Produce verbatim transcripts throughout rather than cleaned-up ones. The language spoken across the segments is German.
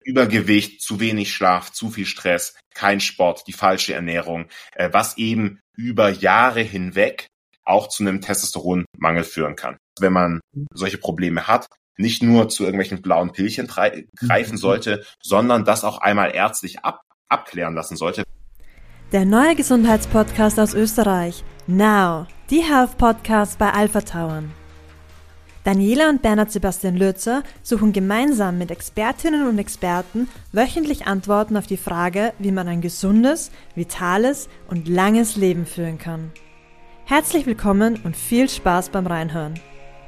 Übergewicht, zu wenig Schlaf, zu viel Stress, kein Sport, die falsche Ernährung, äh, was eben über Jahre hinweg auch zu einem Testosteronmangel führen kann. Wenn man solche Probleme hat, nicht nur zu irgendwelchen blauen Pillchen greifen sollte, sondern das auch einmal ärztlich ab, abklären lassen sollte. Der neue Gesundheitspodcast aus Österreich, Now, die Health Podcast bei Alpha Tauern. Daniela und Bernhard Sebastian Lürzer suchen gemeinsam mit Expertinnen und Experten wöchentlich Antworten auf die Frage, wie man ein gesundes, vitales und langes Leben führen kann. Herzlich willkommen und viel Spaß beim Reinhören.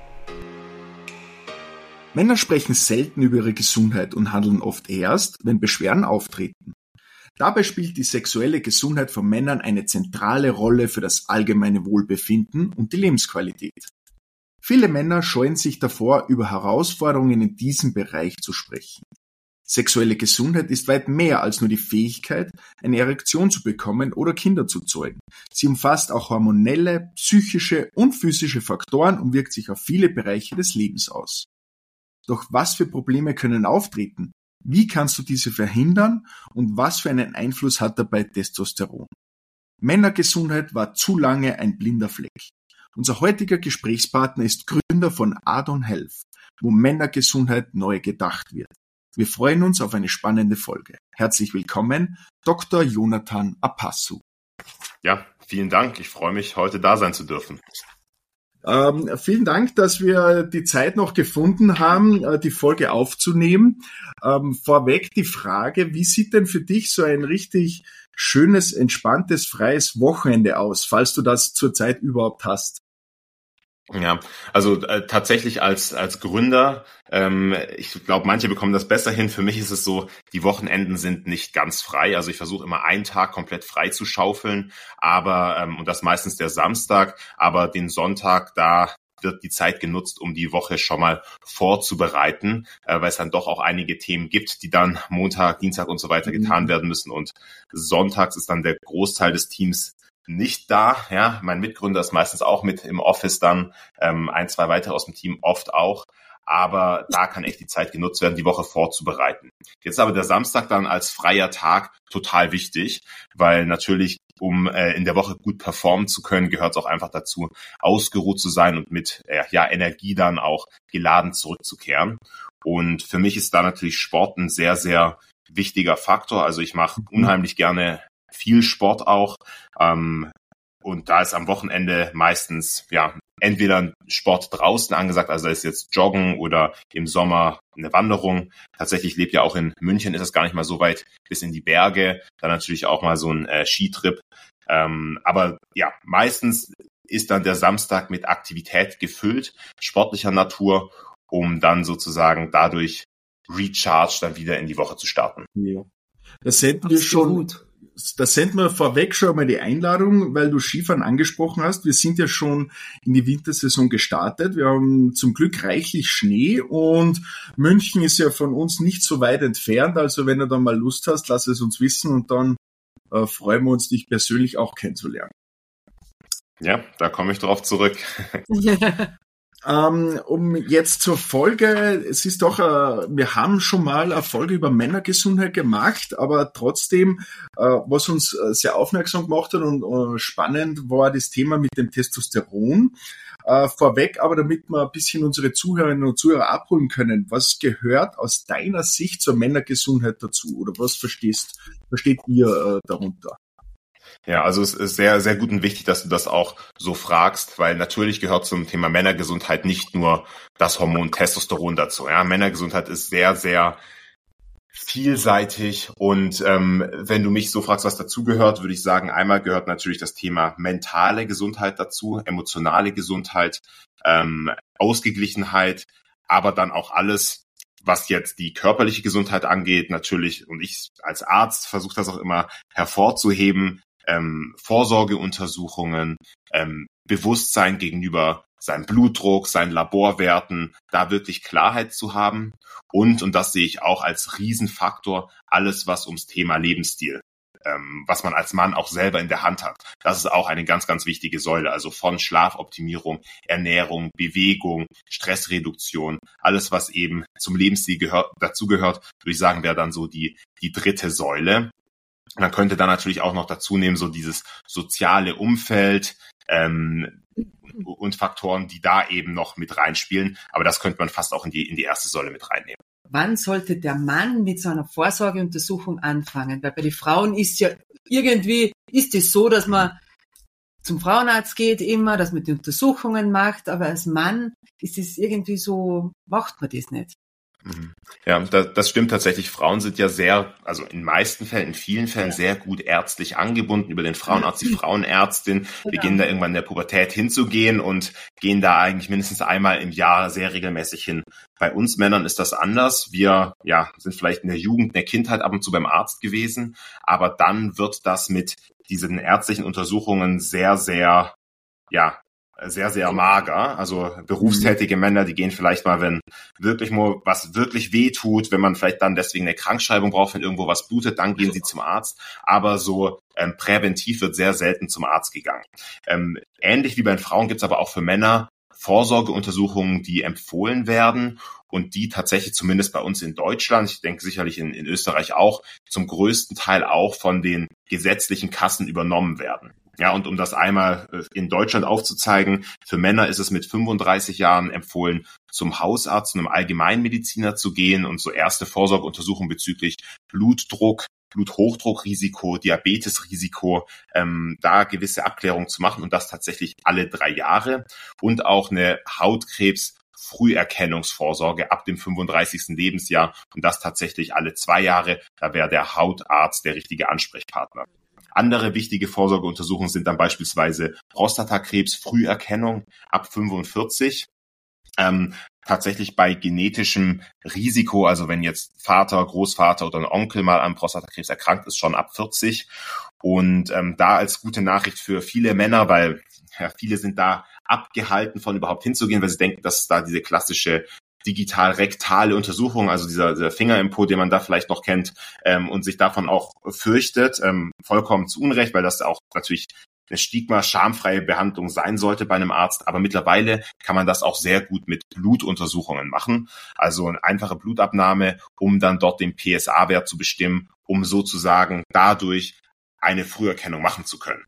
Männer sprechen selten über ihre Gesundheit und handeln oft erst, wenn Beschwerden auftreten. Dabei spielt die sexuelle Gesundheit von Männern eine zentrale Rolle für das allgemeine Wohlbefinden und die Lebensqualität. Viele Männer scheuen sich davor, über Herausforderungen in diesem Bereich zu sprechen. Sexuelle Gesundheit ist weit mehr als nur die Fähigkeit, eine Erektion zu bekommen oder Kinder zu zeugen. Sie umfasst auch hormonelle, psychische und physische Faktoren und wirkt sich auf viele Bereiche des Lebens aus. Doch was für Probleme können auftreten? Wie kannst du diese verhindern und was für einen Einfluss hat dabei Testosteron? Männergesundheit war zu lange ein blinder Fleck. Unser heutiger Gesprächspartner ist Gründer von Adon Health, wo Männergesundheit neu gedacht wird. Wir freuen uns auf eine spannende Folge. Herzlich willkommen, Doktor Jonathan Apassu. Ja, vielen Dank. Ich freue mich, heute da sein zu dürfen. Ähm, vielen Dank, dass wir die Zeit noch gefunden haben, äh, die Folge aufzunehmen. Ähm, vorweg die Frage, wie sieht denn für dich so ein richtig schönes, entspanntes, freies Wochenende aus, falls du das zurzeit überhaupt hast? Ja, also äh, tatsächlich als als Gründer, ähm, ich glaube, manche bekommen das besser hin. Für mich ist es so, die Wochenenden sind nicht ganz frei. Also ich versuche immer einen Tag komplett frei zu schaufeln, aber ähm, und das meistens der Samstag, aber den Sonntag, da wird die Zeit genutzt, um die Woche schon mal vorzubereiten, äh, weil es dann doch auch einige Themen gibt, die dann Montag, Dienstag und so weiter getan werden müssen. Und sonntags ist dann der Großteil des Teams nicht da. Ja, mein Mitgründer ist meistens auch mit im Office dann, ähm, ein, zwei weitere aus dem Team oft auch. Aber da kann echt die Zeit genutzt werden, die Woche vorzubereiten. Jetzt aber der Samstag dann als freier Tag total wichtig, weil natürlich, um äh, in der Woche gut performen zu können, gehört es auch einfach dazu, ausgeruht zu sein und mit äh, ja Energie dann auch geladen zurückzukehren. Und für mich ist da natürlich Sport ein sehr, sehr wichtiger Faktor. Also ich mache unheimlich gerne viel Sport auch. Ähm, und da ist am Wochenende meistens ja entweder ein Sport draußen angesagt, also da ist jetzt Joggen oder im Sommer eine Wanderung. Tatsächlich lebt ja auch in München, ist es gar nicht mal so weit bis in die Berge. Dann natürlich auch mal so ein äh, Skitrip. Ähm, aber ja, meistens ist dann der Samstag mit Aktivität gefüllt, sportlicher Natur, um dann sozusagen dadurch Recharge dann wieder in die Woche zu starten. Ja. Das hätten wir schon gut. Da senden wir vorweg schon mal die Einladung, weil du Skifahren angesprochen hast. Wir sind ja schon in die Wintersaison gestartet. Wir haben zum Glück reichlich Schnee und München ist ja von uns nicht so weit entfernt. Also wenn du da mal Lust hast, lass es uns wissen und dann äh, freuen wir uns, dich persönlich auch kennenzulernen. Ja, da komme ich drauf zurück. Ähm, um jetzt zur Folge, es ist doch, äh, wir haben schon mal eine Folge über Männergesundheit gemacht, aber trotzdem, äh, was uns äh, sehr aufmerksam gemacht hat und äh, spannend war das Thema mit dem Testosteron. Äh, vorweg, aber damit wir ein bisschen unsere Zuhörerinnen und Zuhörer abholen können, was gehört aus deiner Sicht zur Männergesundheit dazu oder was verstehst, versteht ihr äh, darunter? Ja, also es ist sehr, sehr gut und wichtig, dass du das auch so fragst, weil natürlich gehört zum Thema Männergesundheit nicht nur das Hormon Testosteron dazu. Ja, Männergesundheit ist sehr, sehr vielseitig und ähm, wenn du mich so fragst, was dazugehört, würde ich sagen, einmal gehört natürlich das Thema mentale Gesundheit dazu, emotionale Gesundheit, ähm, Ausgeglichenheit, aber dann auch alles, was jetzt die körperliche Gesundheit angeht, natürlich, und ich als Arzt versuche das auch immer hervorzuheben, ähm, Vorsorgeuntersuchungen, ähm, Bewusstsein gegenüber seinem Blutdruck, seinen Laborwerten, da wirklich Klarheit zu haben und, und das sehe ich auch als Riesenfaktor, alles, was ums Thema Lebensstil ähm, was man als Mann auch selber in der Hand hat. Das ist auch eine ganz, ganz wichtige Säule. Also von Schlafoptimierung, Ernährung, Bewegung, Stressreduktion, alles, was eben zum Lebensstil gehört, dazugehört, würde ich sagen, wäre dann so die, die dritte Säule. Man könnte dann natürlich auch noch dazu nehmen, so dieses soziale Umfeld, ähm, und Faktoren, die da eben noch mit reinspielen. Aber das könnte man fast auch in die, in die erste Säule mit reinnehmen. Wann sollte der Mann mit so einer Vorsorgeuntersuchung anfangen? Weil bei den Frauen ist ja irgendwie, ist es so, dass man zum Frauenarzt geht immer, dass man die Untersuchungen macht, aber als Mann ist es irgendwie so, macht man das nicht. Ja, das, das stimmt tatsächlich. Frauen sind ja sehr, also in meisten Fällen, in vielen Fällen sehr gut ärztlich angebunden über den Frauenarzt, die Frauenärztin, Genau. beginnen da irgendwann in der Pubertät hinzugehen und gehen da eigentlich mindestens einmal im Jahr sehr regelmäßig hin. Bei uns Männern ist das anders. Wir, ja, sind vielleicht in der Jugend, in der Kindheit ab und zu beim Arzt gewesen, aber dann wird das mit diesen ärztlichen Untersuchungen sehr, sehr, ja, sehr, sehr mager. Also berufstätige mhm. Männer, die gehen vielleicht mal, wenn wirklich mal was wirklich weh tut, wenn man vielleicht dann deswegen eine Krankschreibung braucht, wenn irgendwo was blutet, dann gehen sie zum Arzt. Aber so ähm, präventiv wird sehr selten zum Arzt gegangen. Ähm, ähnlich wie bei den Frauen gibt es aber auch für Männer Vorsorgeuntersuchungen, die empfohlen werden und die tatsächlich zumindest bei uns in Deutschland, ich denke sicherlich in, in Österreich auch, zum größten Teil auch von den gesetzlichen Kassen übernommen werden. Ja, und um das einmal in Deutschland aufzuzeigen, für Männer ist es mit fünfunddreißig Jahren empfohlen, zum Hausarzt und einem Allgemeinmediziner zu gehen und so erste Vorsorgeuntersuchungen bezüglich Blutdruck, Bluthochdruckrisiko, Diabetesrisiko, ähm, da gewisse Abklärungen zu machen und das tatsächlich alle drei Jahre und auch eine Hautkrebs-Früherkennungsvorsorge ab dem fünfunddreißigsten Lebensjahr und das tatsächlich alle zwei Jahre. Da wäre der Hautarzt der richtige Ansprechpartner. Andere wichtige Vorsorgeuntersuchungen sind dann beispielsweise Prostatakrebs-Früherkennung ab fünfundvierzig. Ähm, tatsächlich bei genetischem Risiko, also wenn jetzt Vater, Großvater oder ein Onkel mal an Prostatakrebs erkrankt ist, schon ab vierzig. Und ähm, da als gute Nachricht für viele Männer, weil ja, viele sind da abgehalten von überhaupt hinzugehen, weil sie denken, dass es da diese klassische digital-rektale Untersuchung, also dieser, dieser Fingerinput, den man da vielleicht noch kennt, ähm, und sich davon auch fürchtet, ähm, vollkommen zu Unrecht, weil das auch natürlich eine stigma-schamfreie Behandlung sein sollte bei einem Arzt. Aber mittlerweile kann man das auch sehr gut mit Blutuntersuchungen machen. Also eine einfache Blutabnahme, um dann dort den P S A-Wert zu bestimmen, um sozusagen dadurch eine Früherkennung machen zu können.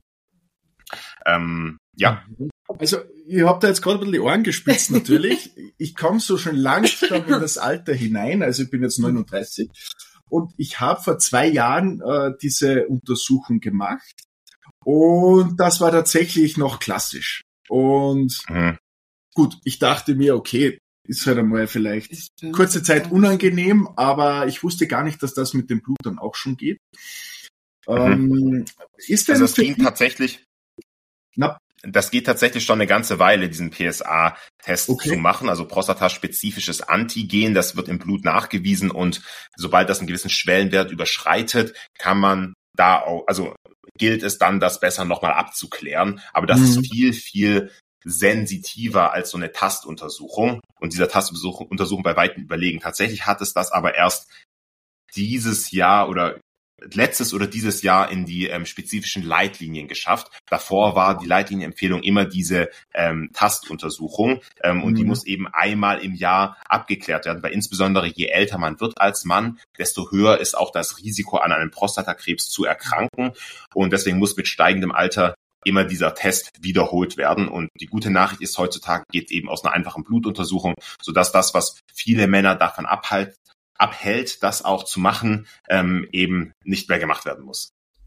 Ähm, ja. Also, ich habe da jetzt gerade ein bisschen die Ohren gespitzt natürlich. Ich komme so schon langsam in das Alter hinein, also ich bin jetzt neununddreißig und ich habe vor zwei Jahren äh, diese Untersuchung gemacht und das war tatsächlich noch klassisch. Und mhm. gut, ich dachte mir, okay, ist halt einmal vielleicht kurze Zeit unangenehm, aber ich wusste gar nicht, dass das mit dem Blut dann auch schon geht. Mhm. Ähm, ist denn also es ging tatsächlich... Na, Das geht tatsächlich schon eine ganze Weile, diesen P S A-Test okay. zu machen, also prostataspezifisches Antigen, das wird im Blut nachgewiesen und sobald das einen gewissen Schwellenwert überschreitet, kann man da auch, also gilt es dann, das besser nochmal abzuklären, aber das mhm. ist viel, viel sensitiver als so eine Tastuntersuchung und dieser Tastuntersuchung bei weitem überlegen. Tatsächlich hat es das aber erst dieses Jahr oder letztes oder dieses Jahr in die ähm, spezifischen Leitlinien geschafft. Davor war die Leitlinienempfehlung immer diese ähm, Tastuntersuchung ähm, mhm. und die muss eben einmal im Jahr abgeklärt werden, weil insbesondere je älter man wird als Mann, desto höher ist auch das Risiko, an einem Prostatakrebs zu erkranken und deswegen muss mit steigendem Alter immer dieser Test wiederholt werden. Und die gute Nachricht ist, heutzutage geht eben aus einer einfachen Blutuntersuchung, sodass das, was viele Männer davon abhalten, abhält, das auch zu machen, ähm, eben nicht mehr gemacht werden muss.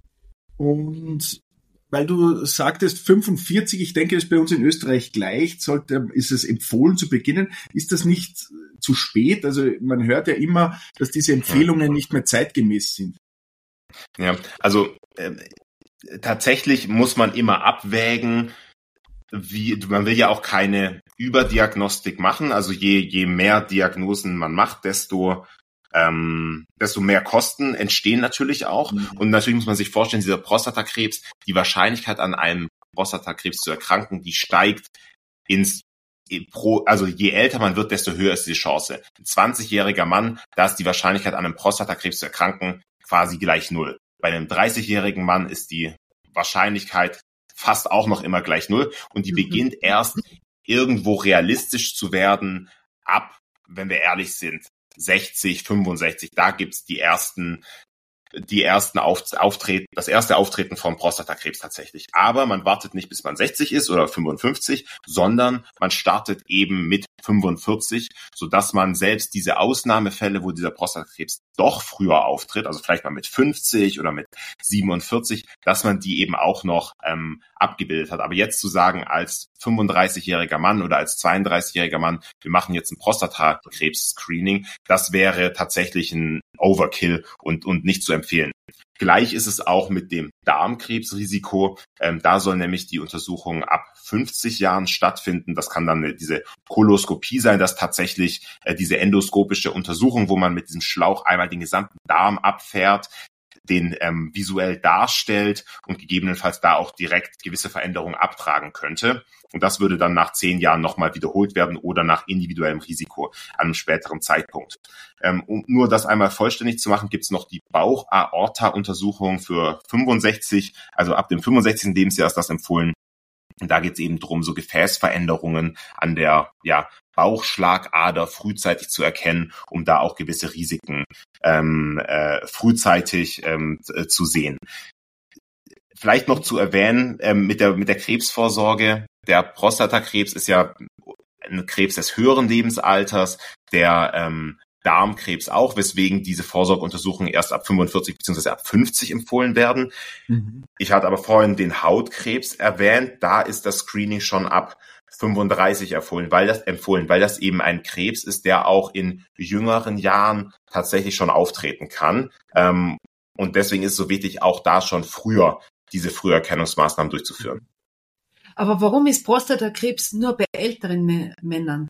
Und weil du sagtest fünfundvierzig, ich denke, das ist bei uns in Österreich gleich, sollte, ist es empfohlen zu beginnen. Ist das nicht zu spät? Also man hört ja immer, dass diese Empfehlungen nicht mehr zeitgemäß sind. Ja, also äh, tatsächlich muss man immer abwägen, wie, man will ja auch keine Überdiagnostik machen, also je, je mehr Diagnosen man macht, desto Ähm, desto mehr Kosten entstehen natürlich auch. Mhm. Und natürlich muss man sich vorstellen, dieser Prostatakrebs, die Wahrscheinlichkeit an einem Prostatakrebs zu erkranken, die steigt ins pro, also je älter man wird, desto höher ist die Chance. Ein zwanzigjähriger Mann, da ist die Wahrscheinlichkeit an einem Prostatakrebs zu erkranken quasi gleich null. Bei einem dreißigjährigen Mann ist die Wahrscheinlichkeit fast auch noch immer gleich null und die mhm. beginnt erst irgendwo realistisch zu werden ab, wenn wir ehrlich sind, sechzig, fünfundsechzig, da gibt's die ersten die ersten Auf, Auftreten, das erste Auftreten von Prostatakrebs tatsächlich. Aber man wartet nicht, bis man sechzig ist oder fünfundfünfzig, sondern man startet eben mit fünfundvierzig, sodass man selbst diese Ausnahmefälle, wo dieser Prostatakrebs doch früher auftritt, also vielleicht mal mit fünfzig oder mit siebenundvierzig, dass man die eben auch noch ähm, abgebildet hat. Aber jetzt zu sagen, als fünfunddreißigjähriger Mann oder als zweiunddreißigjähriger Mann, wir machen jetzt ein Prostatakrebs-Screening, das wäre tatsächlich ein Overkill und, und nicht zu empfehlen. Gleich ist es auch mit dem Darmkrebsrisiko. Ähm, da soll nämlich die Untersuchung ab fünfzig Jahren stattfinden. Das kann dann eine, diese Koloskopie sein, dass tatsächlich äh, diese endoskopische Untersuchung, wo man mit diesem Schlauch einmal den gesamten Darm abfährt, den ähm, visuell darstellt und gegebenenfalls da auch direkt gewisse Veränderungen abtragen könnte. Und das würde dann nach zehn Jahren nochmal wiederholt werden oder nach individuellem Risiko an einem späteren Zeitpunkt. Ähm, um nur das einmal vollständig zu machen, gibt es noch die Bauch-Aorta-Untersuchung für fünfundsechzig, also ab dem fünfundsechzigsten Lebensjahr ist das empfohlen. Und da geht es eben darum, so Gefäßveränderungen an der ja, Bauchschlagader frühzeitig zu erkennen, um da auch gewisse Risiken ähm, äh, frühzeitig ähm, zu sehen. Vielleicht noch zu erwähnen, ähm, mit der mit der Krebsvorsorge, der Prostatakrebs ist ja ein Krebs des höheren Lebensalters, der ähm, Darmkrebs auch, weswegen diese Vorsorgeuntersuchungen erst ab fünfundvierzig bzw. ab fünfzig empfohlen werden. Mhm. Ich hatte aber vorhin den Hautkrebs erwähnt, da ist das Screening schon ab fünfunddreißig empfohlen, weil das empfohlen, weil das eben ein Krebs ist, der auch in jüngeren Jahren tatsächlich schon auftreten kann. Ähm, und deswegen ist es so wichtig, auch da schon früher diese Früherkennungsmaßnahmen durchzuführen. Aber warum ist Prostatakrebs nur bei älteren M- Männern?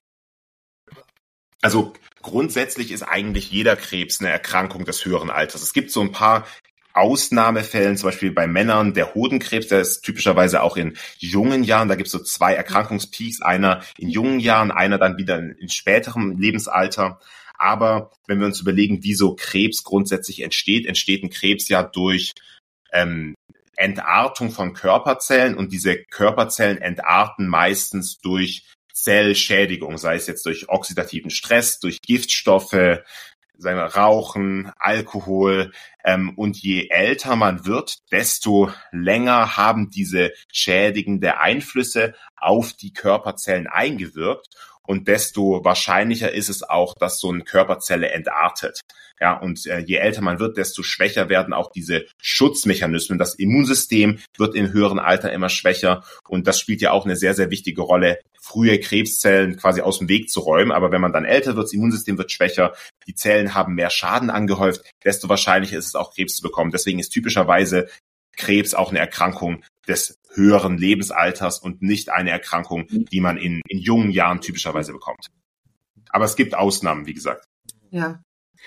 Also grundsätzlich ist eigentlich jeder Krebs eine Erkrankung des höheren Alters. Es gibt so ein paar Ausnahmefällen, zum Beispiel bei Männern, der Hodenkrebs, der ist typischerweise auch in jungen Jahren, da gibt es so zwei Erkrankungspeaks, einer in jungen Jahren, einer dann wieder in, in späterem Lebensalter. Aber wenn wir uns überlegen, wie so Krebs grundsätzlich entsteht, entsteht ein Krebs ja durch ähm, Entartung von Körperzellen und diese Körperzellen entarten meistens durch Zellschädigung, sei es jetzt durch oxidativen Stress, durch Giftstoffe, sagen wir Rauchen, Alkohol. Ähm, und je älter man wird, desto länger haben diese schädigende Einflüsse auf die Körperzellen eingewirkt. Und desto wahrscheinlicher ist es auch, dass so eine Körperzelle entartet. Ja, und äh, je älter man wird, desto schwächer werden auch diese Schutzmechanismen. Das Immunsystem wird im höheren Alter immer schwächer. Und das spielt ja auch eine sehr, sehr wichtige Rolle, frühe Krebszellen quasi aus dem Weg zu räumen. Aber wenn man dann älter wird, das Immunsystem wird schwächer, die Zellen haben mehr Schaden angehäuft, desto wahrscheinlicher ist es auch, Krebs zu bekommen. Deswegen ist typischerweise Krebs auch eine Erkrankung des höheren Lebensalters und nicht eine Erkrankung, die man in, in jungen Jahren typischerweise bekommt. Aber es gibt Ausnahmen, wie gesagt. Ja.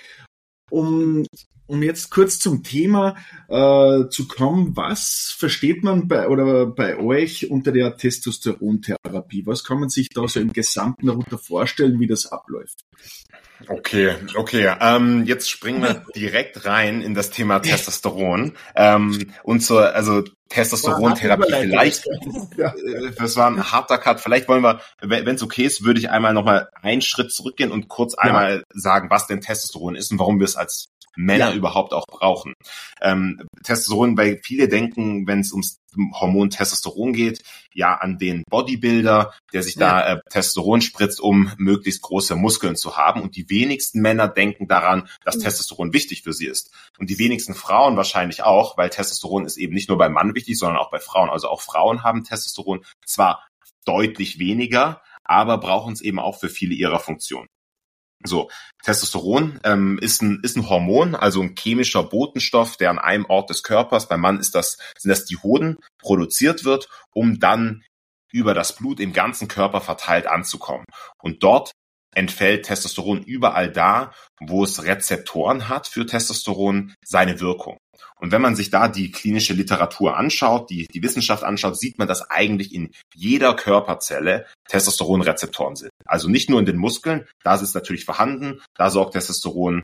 Um, um jetzt kurz zum Thema äh, zu kommen, was versteht man bei oder bei euch unter der Testosterontherapie? Was kann man sich da so im Gesamten darunter vorstellen, wie das abläuft? Okay, okay. Ähm, jetzt springen wir direkt rein in das Thema Testosteron. Ähm, und zur, also Testosterontherapie vielleicht. Ja. Das war ein harter Cut. Vielleicht wollen wir, wenn es okay ist, würde ich einmal nochmal einen Schritt zurückgehen und kurz einmal ja. sagen, was denn Testosteron ist und warum wir es als Männer ja. überhaupt auch brauchen. Ähm, Testosteron, weil viele denken, wenn es ums Hormon Testosteron geht, ja an den Bodybuilder, der sich ja. da äh, Testosteron spritzt, um möglichst große Muskeln zu haben. Und die wenigsten Männer denken daran, dass mhm. Testosteron wichtig für sie ist. Und die wenigsten Frauen wahrscheinlich auch, weil Testosteron ist eben nicht nur beim Mann wichtig, sondern auch bei Frauen. Also auch Frauen haben Testosteron, zwar deutlich weniger, aber brauchen es eben auch für viele ihrer Funktionen. So, Testosteron ähm, ist ein ist ein Hormon, also ein chemischer Botenstoff, der an einem Ort des Körpers, beim Mann ist das sind das die Hoden, produziert wird, um dann über das Blut im ganzen Körper verteilt anzukommen. Und dort entfällt Testosteron überall da, wo es Rezeptoren hat für Testosteron, seine Wirkung. Und wenn man sich da die klinische Literatur anschaut, die, die Wissenschaft anschaut, sieht man, dass eigentlich in jeder Körperzelle Testosteronrezeptoren sind. Also nicht nur in den Muskeln, da ist es natürlich vorhanden, da sorgt Testosteron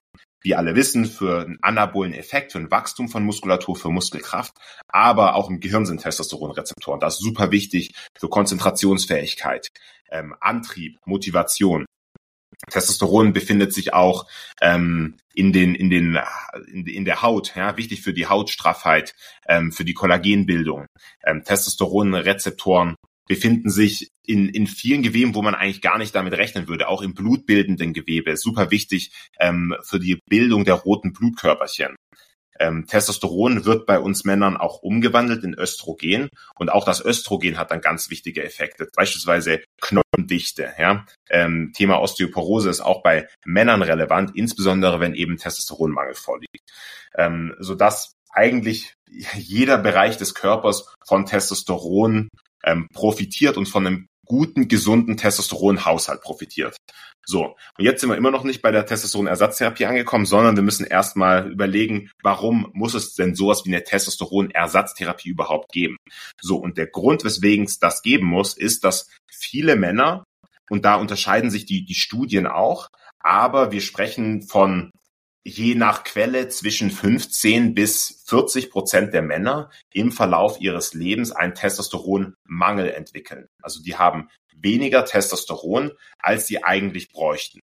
wie alle wissen, für einen anabolen Effekt, für ein Wachstum von Muskulatur, für Muskelkraft, aber auch im Gehirn sind Testosteronrezeptoren. Das ist super wichtig für Konzentrationsfähigkeit, ähm, Antrieb, Motivation. Testosteron befindet sich auch ähm, in den in den in, in der Haut, ja, wichtig für die Hautstraffheit, ähm, für die Kollagenbildung. Ähm, Testosteronrezeptoren befinden sich in in vielen Geweben, wo man eigentlich gar nicht damit rechnen würde, auch im blutbildenden Gewebe. Super wichtig ähm, für die Bildung der roten Blutkörperchen. Ähm, Testosteron wird bei uns Männern auch umgewandelt in Östrogen und auch das Östrogen hat dann ganz wichtige Effekte, beispielsweise Knochendichte. Ja? Ähm, Thema Osteoporose ist auch bei Männern relevant, insbesondere wenn eben Testosteronmangel vorliegt, ähm, sodass eigentlich jeder Bereich des Körpers von Testosteron ähm, profitiert und von einem guten, gesunden Testosteronhaushalt profitiert. So, und jetzt sind wir immer noch nicht bei der Testosteronersatztherapie angekommen, sondern wir müssen erstmal überlegen, warum muss es denn sowas wie eine Testosteronersatztherapie überhaupt geben? So, und der Grund, weswegen es das geben muss, ist, dass viele Männer, und da unterscheiden sich die, die Studien auch, aber wir sprechen von je nach Quelle zwischen fünfzehn bis vierzig Prozent der Männer im Verlauf ihres Lebens einen Testosteronmangel entwickeln. Also die haben weniger Testosteron, als sie eigentlich bräuchten.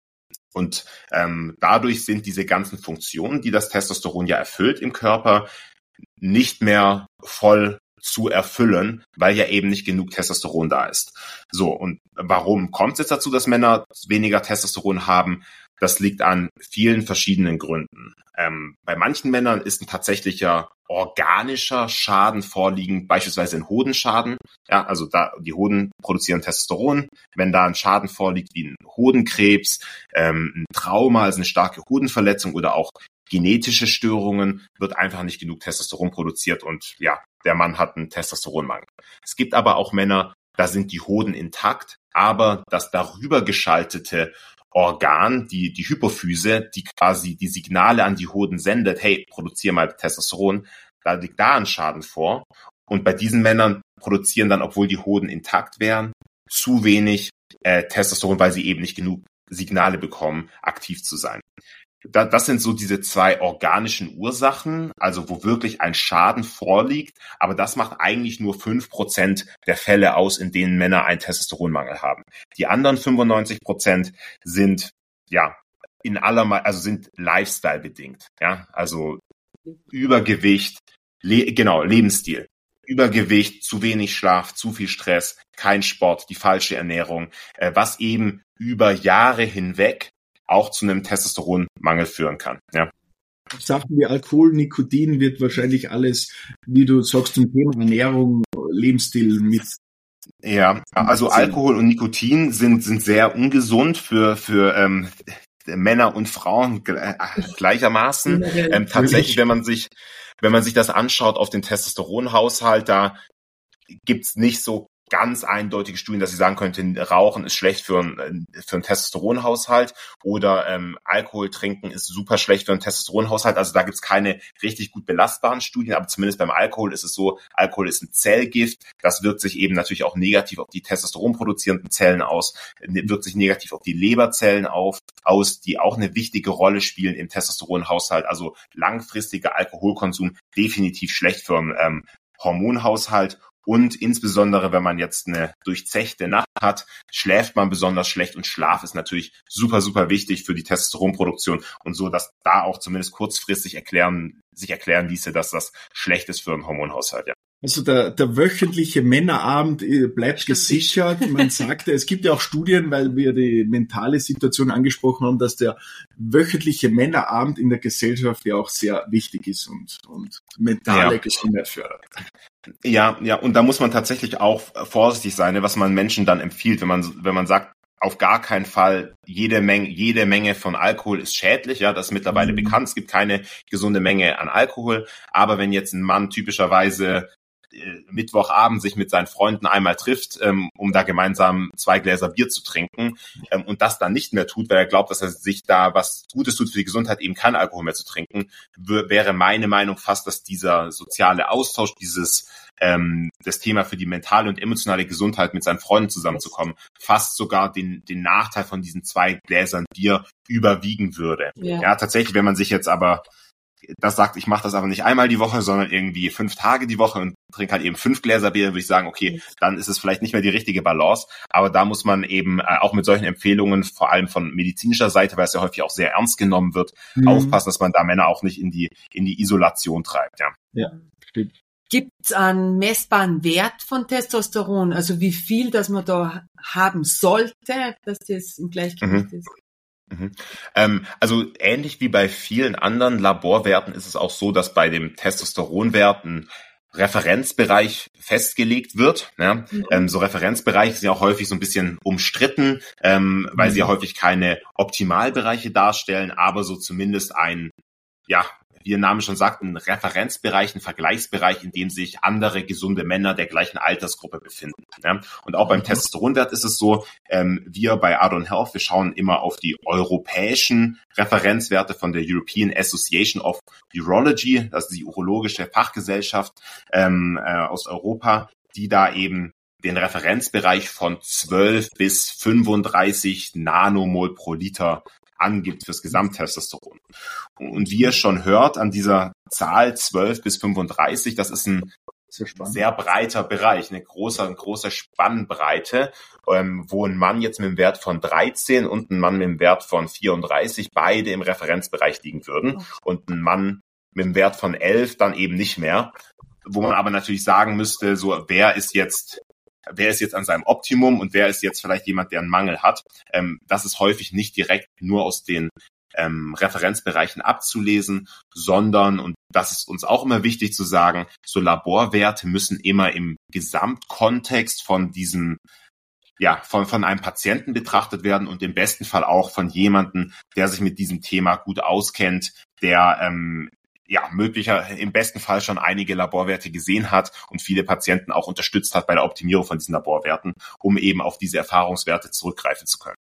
Und ähm, dadurch sind diese ganzen Funktionen, die das Testosteron ja erfüllt im Körper, nicht mehr voll zu erfüllen, weil ja eben nicht genug Testosteron da ist. So, und warum kommt es jetzt dazu, dass Männer weniger Testosteron haben? Das liegt an vielen verschiedenen Gründen. Ähm, bei manchen Männern ist ein tatsächlicher organischer Schaden vorliegend, beispielsweise ein Hodenschaden. Ja, also da die Hoden produzieren Testosteron. Wenn da ein Schaden vorliegt wie ein Hodenkrebs, ähm, ein Trauma, also eine starke Hodenverletzung oder auch genetische Störungen, wird einfach nicht genug Testosteron produziert und ja, der Mann hat einen Testosteronmangel. Es gibt aber auch Männer, da sind die Hoden intakt, aber das darüber geschaltete Organ, die, die Hypophyse, die quasi die Signale an die Hoden sendet, hey, produziere mal Testosteron, da liegt da ein Schaden vor. Und bei diesen Männern produzieren dann, obwohl die Hoden intakt wären, zu wenig äh, Testosteron, weil sie eben nicht genug Signale bekommen, aktiv zu sein. Da, das sind so diese zwei organischen Ursachen, also wo wirklich ein Schaden vorliegt, aber das macht eigentlich nur fünf Prozent der Fälle aus, in denen Männer einen Testosteronmangel haben. Die anderen fünfundneunzig Prozent sind, ja, in allerlei, also sind Lifestyle bedingt, ja, also Übergewicht, le- genau, Lebensstil. Übergewicht, zu wenig Schlaf, zu viel Stress, kein Sport, die falsche Ernährung, äh, was eben über Jahre hinweg auch zu einem Testosteronmangel führen kann. Ja. Sachen wie Alkohol, Nikotin wird wahrscheinlich alles, wie du sagst, zum Thema Ernährung, Lebensstil mit. Ja, also Alkohol und Nikotin sind sind sehr ungesund für für ähm, Männer und Frauen gleichermaßen. Ähm, tatsächlich, wenn man sich wenn man sich das anschaut auf den Testosteronhaushalt, da gibt's nicht so ganz eindeutige Studien, dass sie sagen könnten, Rauchen ist schlecht für einen, für einen Testosteronhaushalt oder ähm, Alkohol trinken ist super schlecht für einen Testosteronhaushalt. Also da gibt's keine richtig gut belastbaren Studien, aber zumindest beim Alkohol ist es so, Alkohol ist ein Zellgift. Das wirkt sich eben natürlich auch negativ auf die testosteronproduzierenden Zellen aus, wirkt sich negativ auf die Leberzellen auf, aus, die auch eine wichtige Rolle spielen im Testosteronhaushalt. Also langfristiger Alkoholkonsum definitiv schlecht für einen ähm, Hormonhaushalt. Und insbesondere, wenn man jetzt eine durchzechte Nacht hat, schläft man besonders schlecht und Schlaf ist natürlich super, super wichtig für die Testosteronproduktion und so, dass da auch zumindest kurzfristig erklären, sich erklären ließe, dass das schlecht ist für einen Hormonhaushalt. Ja. Also der, der wöchentliche Männerabend bleibt gesichert. Man sagte, es gibt ja auch Studien, weil wir die mentale Situation angesprochen haben, dass der wöchentliche Männerabend in der Gesellschaft ja auch sehr wichtig ist und, und mentale ja. Gesundheit fördert. Ja, ja, und da muss man tatsächlich auch vorsichtig sein, was man Menschen dann empfiehlt, wenn man, wenn man sagt, auf gar keinen Fall, jede Menge, jede Menge von Alkohol ist schädlich, ja, das ist mittlerweile mhm. bekannt, es gibt keine gesunde Menge an Alkohol, aber wenn jetzt ein Mann typischerweise äh, Mittwochabend sich mit seinen Freunden einmal trifft, ähm, um da gemeinsam zwei Gläser Bier zu trinken ähm, und das dann nicht mehr tut, weil er glaubt, dass er sich da was Gutes tut für die Gesundheit, eben keinen Alkohol mehr zu trinken, w- wäre meine Meinung fast, dass dieser soziale Austausch, dieses ähm, das Thema für die mentale und emotionale Gesundheit mit seinen Freunden zusammenzukommen, fast sogar den den Nachteil von diesen zwei Gläsern Bier überwiegen würde. Ja. Ja, tatsächlich, wenn man sich jetzt aber das sagt, ich mache das aber nicht einmal die Woche, sondern irgendwie fünf Tage die Woche und trinke halt eben fünf Gläser Bier, würde ich sagen, okay, dann ist es vielleicht nicht mehr die richtige Balance. Aber da muss man eben äh, auch mit solchen Empfehlungen, vor allem von medizinischer Seite, weil es ja häufig auch sehr ernst genommen wird, mhm. aufpassen, dass man da Männer auch nicht in die in die Isolation treibt. Ja, ja, stimmt. Gibt es einen messbaren Wert von Testosteron? Also wie viel, dass man da haben sollte, dass das im Gleichgewicht mhm. ist? Mhm. Ähm, also ähnlich wie bei vielen anderen Laborwerten ist es auch so, dass bei dem Testosteronwert ein Referenzbereich festgelegt wird. Ne? Mhm. Ähm, so Referenzbereiche sind ja auch häufig so ein bisschen umstritten, ähm, weil mhm. sie ja häufig keine Optimalbereiche darstellen, aber so zumindest ein, ja, wie der Name schon sagt, ein Referenzbereich, ein Vergleichsbereich, in dem sich andere gesunde Männer der gleichen Altersgruppe befinden. Ja? Und auch beim Testosteronwert ist es so, ähm, wir bei Adon Health, wir schauen immer auf die europäischen Referenzwerte von der European Association of Urology, das ist die urologische Fachgesellschaft ähm, äh, aus Europa, die da eben den Referenzbereich von zwölf bis fünfunddreißig Nanomol pro Liter angibt fürs Gesamttestosteron. Und wie ihr schon hört, an dieser Zahl zwölf bis fünfunddreißig, das ist ein sehr, sehr breiter Bereich, eine große, eine große Spannbreite, ähm, wo ein Mann jetzt mit einem Wert von dreizehn und ein Mann mit einem Wert von vierunddreißig beide im Referenzbereich liegen würden und ein Mann mit einem Wert von elf dann eben nicht mehr, wo man aber natürlich sagen müsste, so wer ist jetzt Wer ist jetzt an seinem Optimum und wer ist jetzt vielleicht jemand, der einen Mangel hat? Ähm, das ist häufig nicht direkt nur aus den ähm, Referenzbereichen abzulesen, sondern, und das ist uns auch immer wichtig zu sagen, so Laborwerte müssen immer im Gesamtkontext von diesem, ja, von, von einem Patienten betrachtet werden und im besten Fall auch von jemandem, der sich mit diesem Thema gut auskennt, der ähm, ja, möglicher, im besten Fall schon einige Laborwerte gesehen hat und viele Patienten auch unterstützt hat bei der Optimierung von diesen Laborwerten, um eben auf diese Erfahrungswerte zurückgreifen zu können.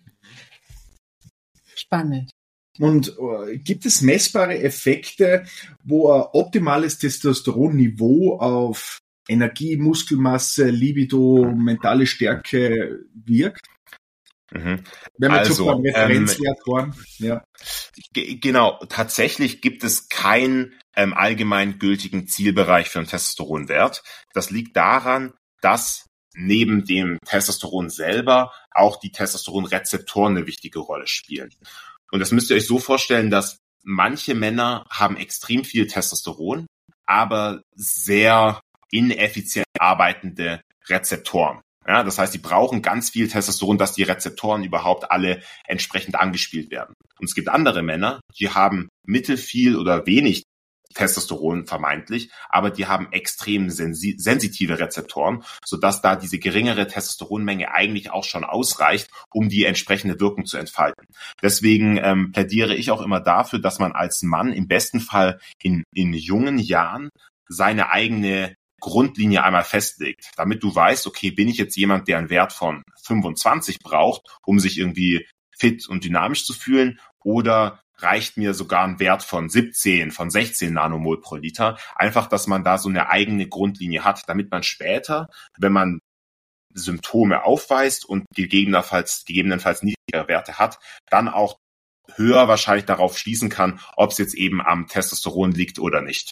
Spannend. Und äh, gibt es messbare Effekte, wo ein optimales Testosteronniveau auf Energie, Muskelmasse, Libido, mentale Stärke wirkt? Mhm. Wenn wir also, zu einem Referenzwert waren. Ja. G- genau, tatsächlich gibt es keinen ähm, allgemein gültigen Zielbereich für einen Testosteronwert. Das liegt daran, dass neben dem Testosteron selber auch die Testosteronrezeptoren eine wichtige Rolle spielen. Und das müsst ihr euch so vorstellen, dass manche Männer haben extrem viel Testosteron, aber sehr ineffizient arbeitende Rezeptoren. Ja, das heißt, die brauchen ganz viel Testosteron, dass die Rezeptoren überhaupt alle entsprechend angespielt werden. Und es gibt andere Männer, die haben mittelfiel oder wenig Testosteron vermeintlich, aber die haben extrem sensi- sensitive Rezeptoren, sodass da diese geringere Testosteronmenge eigentlich auch schon ausreicht, um die entsprechende Wirkung zu entfalten. Deswegen ähm, plädiere ich auch immer dafür, dass man als Mann im besten Fall in, in jungen Jahren seine eigene Grundlinie einmal festlegt, damit du weißt, okay, bin ich jetzt jemand, der einen Wert von fünfundzwanzig braucht, um sich irgendwie fit und dynamisch zu fühlen, oder reicht mir sogar ein Wert von siebzehn, von sechzehn Nanomol pro Liter, einfach, dass man da so eine eigene Grundlinie hat, damit man später, wenn man Symptome aufweist und gegebenenfalls, gegebenenfalls niedrigere Werte hat, dann auch höher wahrscheinlich darauf schließen kann, ob es jetzt eben am Testosteron liegt oder nicht.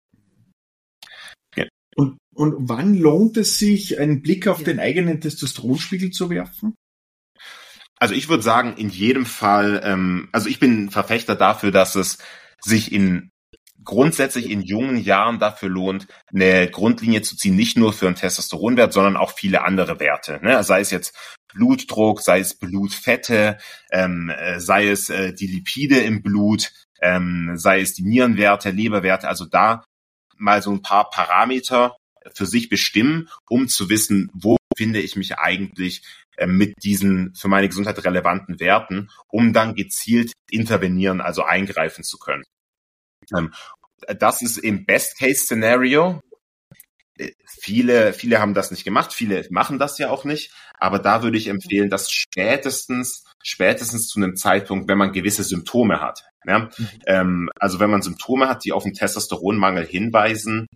Und, und wann lohnt es sich, einen Blick auf den eigenen Testosteronspiegel zu werfen? Also ich würde sagen, in jedem Fall, ähm, also ich bin Verfechter dafür, dass es sich in grundsätzlich in jungen Jahren dafür lohnt, eine Grundlinie zu ziehen, nicht nur für einen Testosteronwert, sondern auch viele andere Werte. Ne? Sei es jetzt Blutdruck, sei es Blutfette, ähm, sei es äh, die Lipide im Blut, ähm, sei es die Nierenwerte, Leberwerte, also da mal so ein paar Parameter für sich bestimmen, um zu wissen, wo finde ich mich eigentlich äh, mit diesen für meine Gesundheit relevanten Werten, um dann gezielt intervenieren, also eingreifen zu können. Ähm, das ist im Best-Case-Szenario. viele, viele haben das nicht gemacht, viele machen das ja auch nicht, aber da würde ich empfehlen, dass spätestens, spätestens zu einem Zeitpunkt, wenn man gewisse Symptome hat, ja, mhm. ähm, also wenn man Symptome hat, die auf einen Testosteronmangel hinweisen,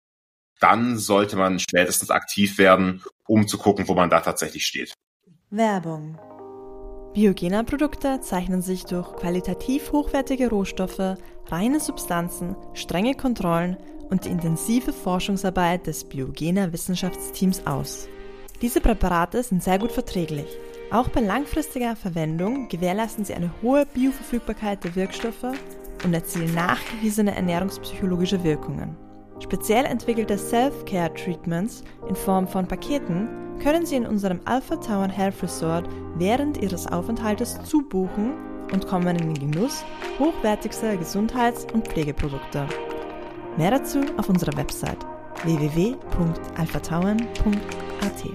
dann sollte man spätestens aktiv werden, um zu gucken, wo man da tatsächlich steht. Werbung. Biogena-Produkte zeichnen sich durch qualitativ hochwertige Rohstoffe, reine Substanzen, strenge Kontrollen und die intensive Forschungsarbeit des Biogena-Wissenschaftsteams aus. Diese Präparate sind sehr gut verträglich. Auch bei langfristiger Verwendung gewährleisten sie eine hohe Bioverfügbarkeit der Wirkstoffe und erzielen nachgewiesene ernährungspsychologische Wirkungen. Speziell entwickelte Self-Care-Treatments in Form von Paketen können Sie in unserem Alpha Tauern Health Resort während Ihres Aufenthaltes zubuchen und kommen in den Genuss hochwertigster Gesundheits- und Pflegeprodukte. Mehr dazu auf unserer Website w w w punkt alpha tauern punkt a t.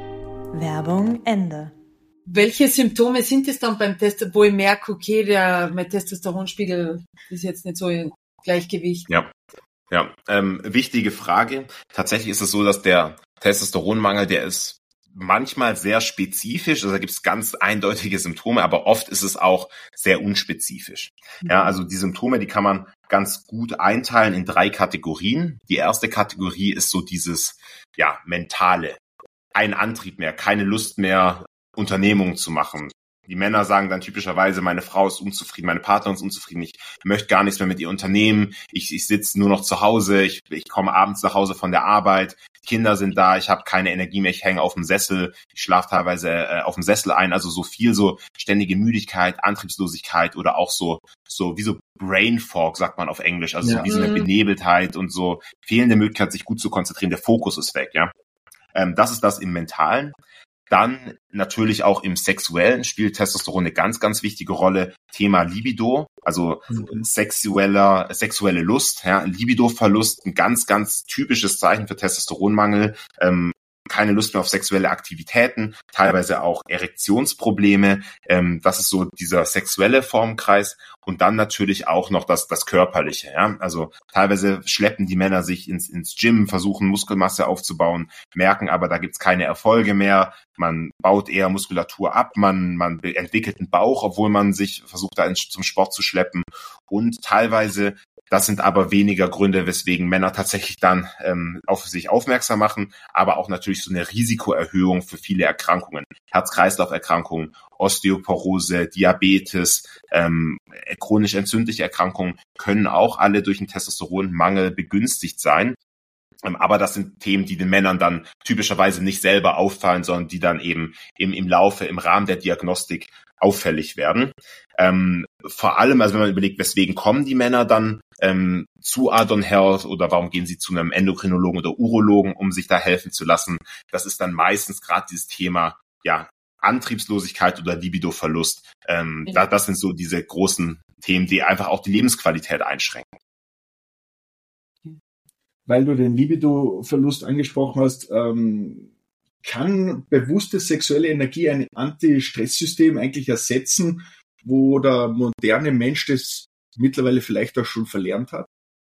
Werbung Ende. Welche Symptome sind es dann beim Test, wo ich merke, okay, der, mein Testosteronspiegel ist jetzt nicht so im Gleichgewicht? Ja. Ja, ähm, wichtige Frage. Tatsächlich ist es so, dass der Testosteronmangel, der ist manchmal sehr spezifisch, also da gibt es ganz eindeutige Symptome, aber oft ist es auch sehr unspezifisch. Ja, also die Symptome, die kann man ganz gut einteilen in drei Kategorien. Die erste Kategorie ist so dieses, ja, mentale. Ein Antrieb mehr, keine Lust mehr, Unternehmungen zu machen. Die Männer sagen dann typischerweise, meine Frau ist unzufrieden, meine Partnerin ist unzufrieden, ich möchte gar nichts mehr mit ihr unternehmen, ich, ich sitze nur noch zu Hause, ich, ich komme abends nach Hause von der Arbeit, die Kinder sind da, ich habe keine Energie mehr, ich hänge auf dem Sessel, ich schlafe teilweise äh, auf dem Sessel ein, also so viel so ständige Müdigkeit, Antriebslosigkeit oder auch so so wie so Brain Fog, sagt man auf Englisch, also ja. so wie so eine Benebeltheit und so fehlende Möglichkeit, sich gut zu konzentrieren, der Fokus ist weg, ja. Ähm, das ist das im Mentalen. Dann natürlich auch im Sexuellen spielt Testosteron eine ganz, ganz wichtige Rolle. Thema Libido, also mhm. sexueller, sexuelle Lust, ja, Libidoverlust, ein ganz, ganz typisches Zeichen für Testosteronmangel. Ähm, keine Lust mehr auf sexuelle Aktivitäten, teilweise auch Erektionsprobleme. Ähm, das ist so dieser sexuelle Formkreis. Und dann natürlich auch noch das, das Körperliche. Ja? Also teilweise schleppen die Männer sich ins, ins Gym, versuchen Muskelmasse aufzubauen, merken aber, da gibt's keine Erfolge mehr. Man baut eher Muskulatur ab, man, man entwickelt einen Bauch, obwohl man sich versucht, da ins, zum Sport zu schleppen. Und teilweise, das sind aber weniger Gründe, weswegen Männer tatsächlich dann ähm, auf sich aufmerksam machen, aber auch natürlich so eine Risikoerhöhung für viele Erkrankungen. Herz-Kreislauf-Erkrankungen, Osteoporose, Diabetes, ähm, chronisch entzündliche Erkrankungen können auch alle durch einen Testosteronmangel begünstigt sein. Ähm, aber das sind Themen, die den Männern dann typischerweise nicht selber auffallen, sondern die dann eben im, im Laufe, im Rahmen der Diagnostik auffällig werden. Ähm, vor allem, also wenn man überlegt, weswegen kommen die Männer dann ähm, zu Adon Health oder warum gehen sie zu einem Endokrinologen oder Urologen, um sich da helfen zu lassen, das ist dann meistens gerade dieses Thema, ja, Antriebslosigkeit oder Libidoverlust. Ähm, ja. da, das sind so diese großen Themen, die einfach auch die Lebensqualität einschränken. Weil du den Libidoverlust angesprochen hast, ähm, kann bewusste sexuelle Energie ein Anti-Stress-System eigentlich ersetzen, wo der moderne Mensch das mittlerweile vielleicht auch schon verlernt hat?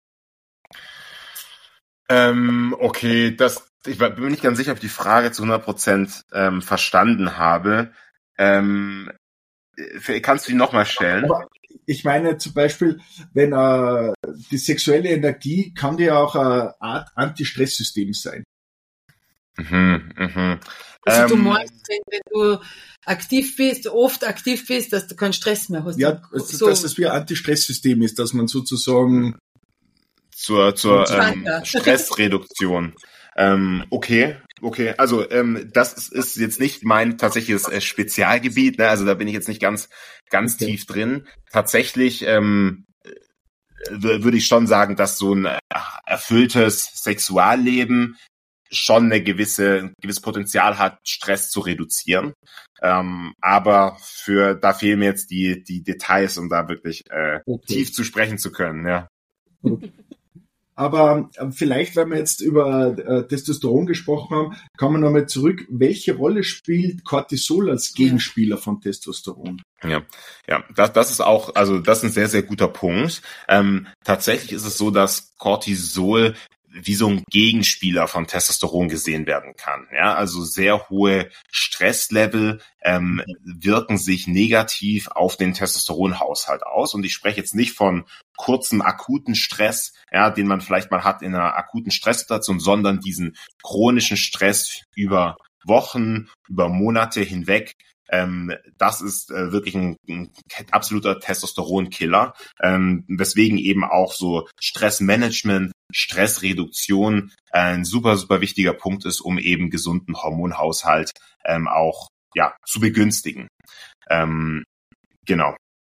Ähm, okay, das, ich bin mir nicht ganz sicher, ob ich die Frage zu hundert Prozent ähm, verstanden habe. Ähm, kannst du die nochmal stellen? Aber ich meine zum Beispiel, wenn äh, die sexuelle Energie kann ja auch eine Art Anti-Stress-System sein. Mhm, mhm. Also ähm, du meinst, wenn, wenn du aktiv bist, oft aktiv bist, dass du keinen Stress mehr hast. Ja, also, so, dass es wie ein Anti-Stress-System ist, dass man sozusagen zur zur ähm, Stressreduktion. ähm, okay, okay. Also ähm, das ist, ist jetzt nicht mein tatsächliches äh, Spezialgebiet. Ne? Also da bin ich jetzt nicht ganz ganz okay. tief drin. Tatsächlich ähm, w- würde ich schon sagen, dass so ein äh, erfülltes Sexualleben schon eine gewisse ein gewisses Potenzial hat, Stress zu reduzieren. Ähm, aber für da fehlen mir jetzt die die Details, um da wirklich äh, okay. tief zu sprechen zu können. Ja. Okay. Aber vielleicht, wenn wir jetzt über äh, Testosteron gesprochen haben, kommen wir nochmal zurück. Welche Rolle spielt Cortisol als Gegenspieler von Testosteron? Ja, ja, das, das ist auch, also das ist ein sehr, sehr guter Punkt. Ähm, tatsächlich ist es so, dass Cortisol wie so ein Gegenspieler von Testosteron gesehen werden kann. Ja, also sehr hohe Stresslevel ähm, wirken sich negativ auf den Testosteronhaushalt aus. Und ich spreche jetzt nicht von kurzem akuten Stress, ja, den man vielleicht mal hat in einer akuten Stresssituation, sondern diesen chronischen Stress über Wochen, über Monate hinweg. Ähm, das ist äh, wirklich ein, ein absoluter Testosteronkiller, ähm, weswegen eben auch so Stressmanagement, Stressreduktion ein super, super wichtiger Punkt ist, um eben gesunden Hormonhaushalt ähm, auch ja zu begünstigen. Ähm, genau.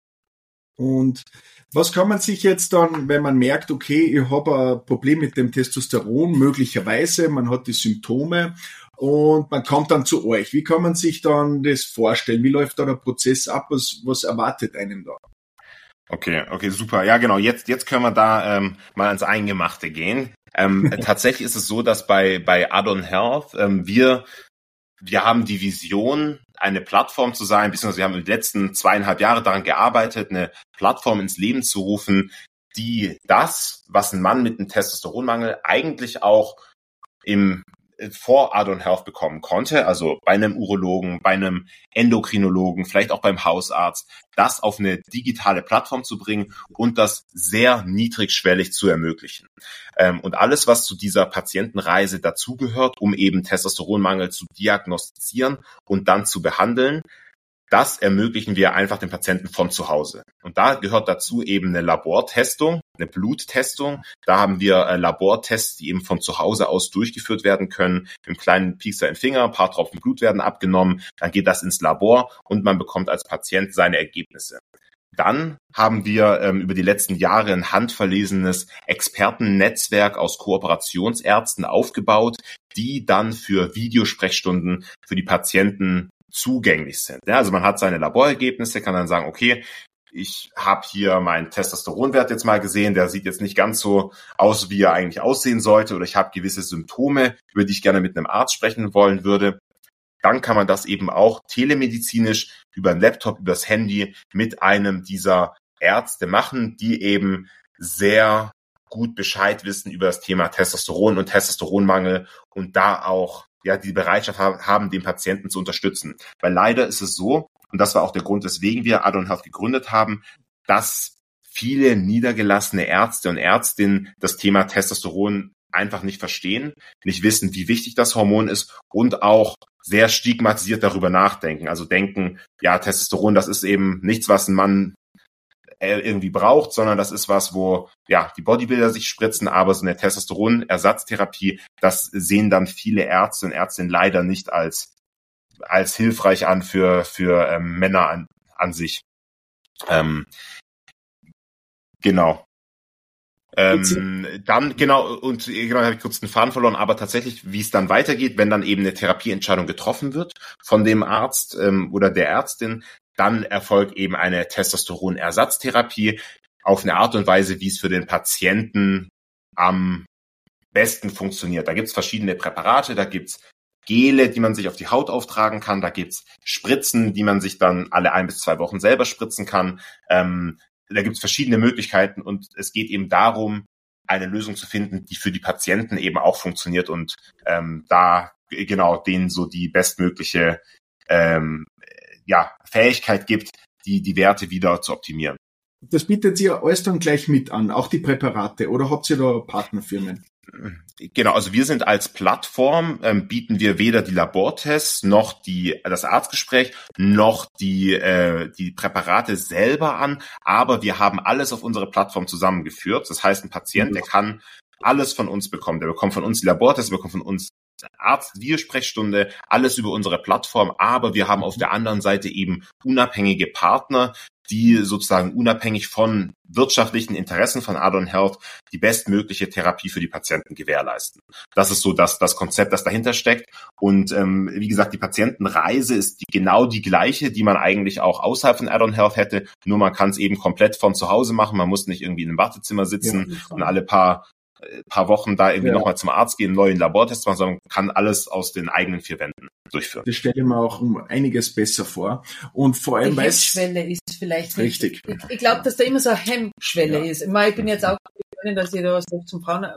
Und was kann man sich jetzt dann, wenn man merkt, okay, ich habe ein Problem mit dem Testosteron, möglicherweise, man hat die Symptome und man kommt dann zu euch. Wie kann man sich dann das vorstellen? Wie läuft da der Prozess ab? Was, was erwartet einem da? Okay, okay, super. Ja, genau. Jetzt, jetzt können wir da ähm, mal ans Eingemachte gehen. Ähm, tatsächlich ist es so, dass bei bei Add-on Health ähm, wir wir haben die Vision, eine Plattform zu sein, beziehungsweise wir haben in den letzten zweieinhalb Jahre daran gearbeitet, eine Plattform ins Leben zu rufen, die das, was ein Mann mit einem Testosteronmangel eigentlich auch im vor Add-on Health bekommen konnte, also bei einem Urologen, bei einem Endokrinologen, vielleicht auch beim Hausarzt, das auf eine digitale Plattform zu bringen und das sehr niedrigschwellig zu ermöglichen. Und alles, was zu dieser Patientenreise dazugehört, um eben Testosteronmangel zu diagnostizieren und dann zu behandeln, das ermöglichen wir einfach den Patienten von zu Hause. Und da gehört dazu eben eine Labortestung, eine Bluttestung. Da haben wir äh, Labortests, die eben von zu Hause aus durchgeführt werden können. Im kleinen Piekser im Finger, ein paar Tropfen Blut werden abgenommen. Dann geht das ins Labor und man bekommt als Patient seine Ergebnisse. Dann haben wir ähm, über die letzten Jahre ein handverlesenes Expertennetzwerk aus Kooperationsärzten aufgebaut, die dann für Videosprechstunden für die Patienten zugänglich sind. Ja, also man hat seine Laborergebnisse, kann dann sagen, okay, ich habe hier meinen Testosteronwert jetzt mal gesehen, der sieht jetzt nicht ganz so aus, wie er eigentlich aussehen sollte, oder ich habe gewisse Symptome, über die ich gerne mit einem Arzt sprechen wollen würde. Dann kann man das eben auch telemedizinisch über einen Laptop, übers Handy mit einem dieser Ärzte machen, die eben sehr gut Bescheid wissen über das Thema Testosteron und Testosteronmangel und da auch ja die Bereitschaft haben, den Patienten zu unterstützen. Weil leider ist es so, und das war auch der Grund, weswegen wir Add-on Health gegründet haben, dass viele niedergelassene Ärzte und Ärztinnen das Thema Testosteron einfach nicht verstehen, nicht wissen, wie wichtig das Hormon ist und auch sehr stigmatisiert darüber nachdenken. Also denken, ja, Testosteron, das ist eben nichts, was ein Mann irgendwie braucht, sondern das ist was, wo ja die Bodybuilder sich spritzen, aber so eine Testosteron-Ersatztherapie, das sehen dann viele Ärzte und Ärztinnen leider nicht als als hilfreich an für für ähm, Männer an, an sich. Ähm, genau. Ähm, dann, genau, und genau, habe ich kurz den Faden verloren, aber tatsächlich, wie es dann weitergeht, wenn dann eben eine Therapieentscheidung getroffen wird von dem Arzt ähm, oder der Ärztin, dann erfolgt eben eine Testosteronersatztherapie auf eine Art und Weise, wie es für den Patienten am besten funktioniert. Da gibt's verschiedene Präparate, da gibt's Gele, die man sich auf die Haut auftragen kann, da gibt's Spritzen, die man sich dann alle ein bis zwei Wochen selber spritzen kann. Ähm, da gibt's verschiedene Möglichkeiten und es geht eben darum, eine Lösung zu finden, die für die Patienten eben auch funktioniert und ähm, da genau denen so die bestmögliche ähm, ja, Fähigkeit gibt, die, die Werte wieder zu optimieren. Das bietet ihr alles dann gleich mit an, auch die Präparate, oder habt ihr da Partnerfirmen? Genau, also wir sind als Plattform, ähm, bieten wir weder die Labortests noch die das Arztgespräch noch die äh, die Präparate selber an, aber wir haben alles auf unsere Plattform zusammengeführt. Das heißt, ein Patient, der kann alles von uns bekommen. Der bekommt von uns die Labortests, der bekommt von uns Arzt-Videosprechstunde, alles über unsere Plattform, aber wir haben auf der anderen Seite eben unabhängige Partner, die sozusagen unabhängig von wirtschaftlichen Interessen von Add-on Health die bestmögliche Therapie für die Patienten gewährleisten. Das ist so das, das Konzept, das dahinter steckt. Und ähm, wie gesagt, die Patientenreise ist die, genau die gleiche, die man eigentlich auch außerhalb von Add-on Health hätte, nur man kann es eben komplett von zu Hause machen. Man muss nicht irgendwie in einem Wartezimmer sitzen ja, und alle paar paar Wochen da irgendwie ja. nochmal zum Arzt gehen, einen neuen Labortest machen, sondern kann alles aus den eigenen vier Wänden durchführen. Das stelle ich mir auch um einiges besser vor. Und vor allem, die Hemmschwelle ist vielleicht richtig. Ich, ich glaube, dass da immer so eine Hemmschwelle ja. ist. Ich, meine, ich bin jetzt auch, dass ich da so zum Frauen oder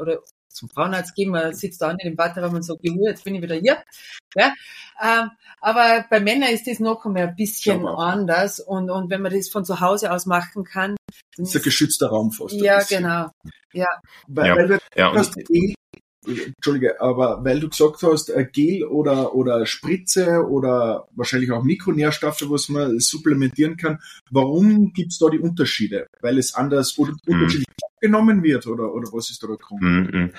zum Frauenarzt gehen, man sitzt da nicht im Warteraum und sagt, juhu, jetzt bin ich wieder hier. Ja, ähm, aber bei Männern ist das noch einmal ein bisschen ja, anders und, und wenn man das von zu Hause aus machen kann. Dann ist ein geschützter Raum fast. Ja, genau. Ja. Weil, ja. weil du ja, hast, Gel, Entschuldige, aber weil du gesagt hast, Gel oder, oder Spritze oder wahrscheinlich auch Mikronährstoffe, was man supplementieren kann, warum gibt's da die Unterschiede? Weil es anders oder mhm. unterschiedlich abgenommen wird oder, oder was ist da der Grund? Mhm.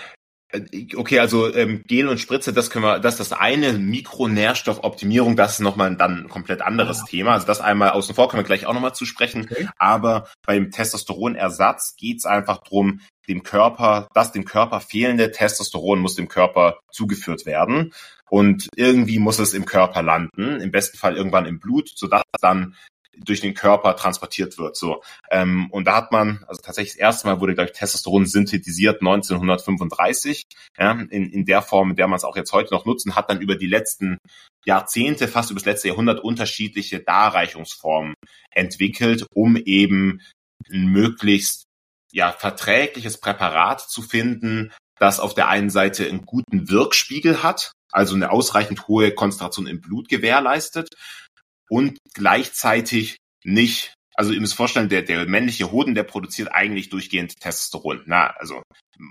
Okay, also ähm, Gel und Spritze, das können wir, das ist das eine, Mikronährstoffoptimierung, das ist nochmal dann ein komplett anderes ah. Thema. Also das einmal außen vor, können wir gleich auch nochmal zu sprechen. Okay. Aber beim Testosteronersatz geht's einfach drum, dem Körper, das dem Körper fehlende Testosteron muss dem Körper zugeführt werden. Und irgendwie muss es im Körper landen, im besten Fall irgendwann im Blut, sodass dann durch den Körper transportiert wird. So ähm, und da hat man, also tatsächlich das erste Mal wurde, glaube ich, Testosteron synthetisiert neunzehnhundertfünfunddreißig, ja, in, in der Form, in der man es auch jetzt heute noch nutzen, hat dann über die letzten Jahrzehnte, fast über das letzte Jahrhundert unterschiedliche Darreichungsformen entwickelt, um eben ein möglichst ja verträgliches Präparat zu finden, das auf der einen Seite einen guten Wirkspiegel hat, also eine ausreichend hohe Konzentration im Blut gewährleistet, und gleichzeitig nicht, also ihr müsst vorstellen, der, der männliche Hoden, der produziert eigentlich durchgehend Testosteron. Na, also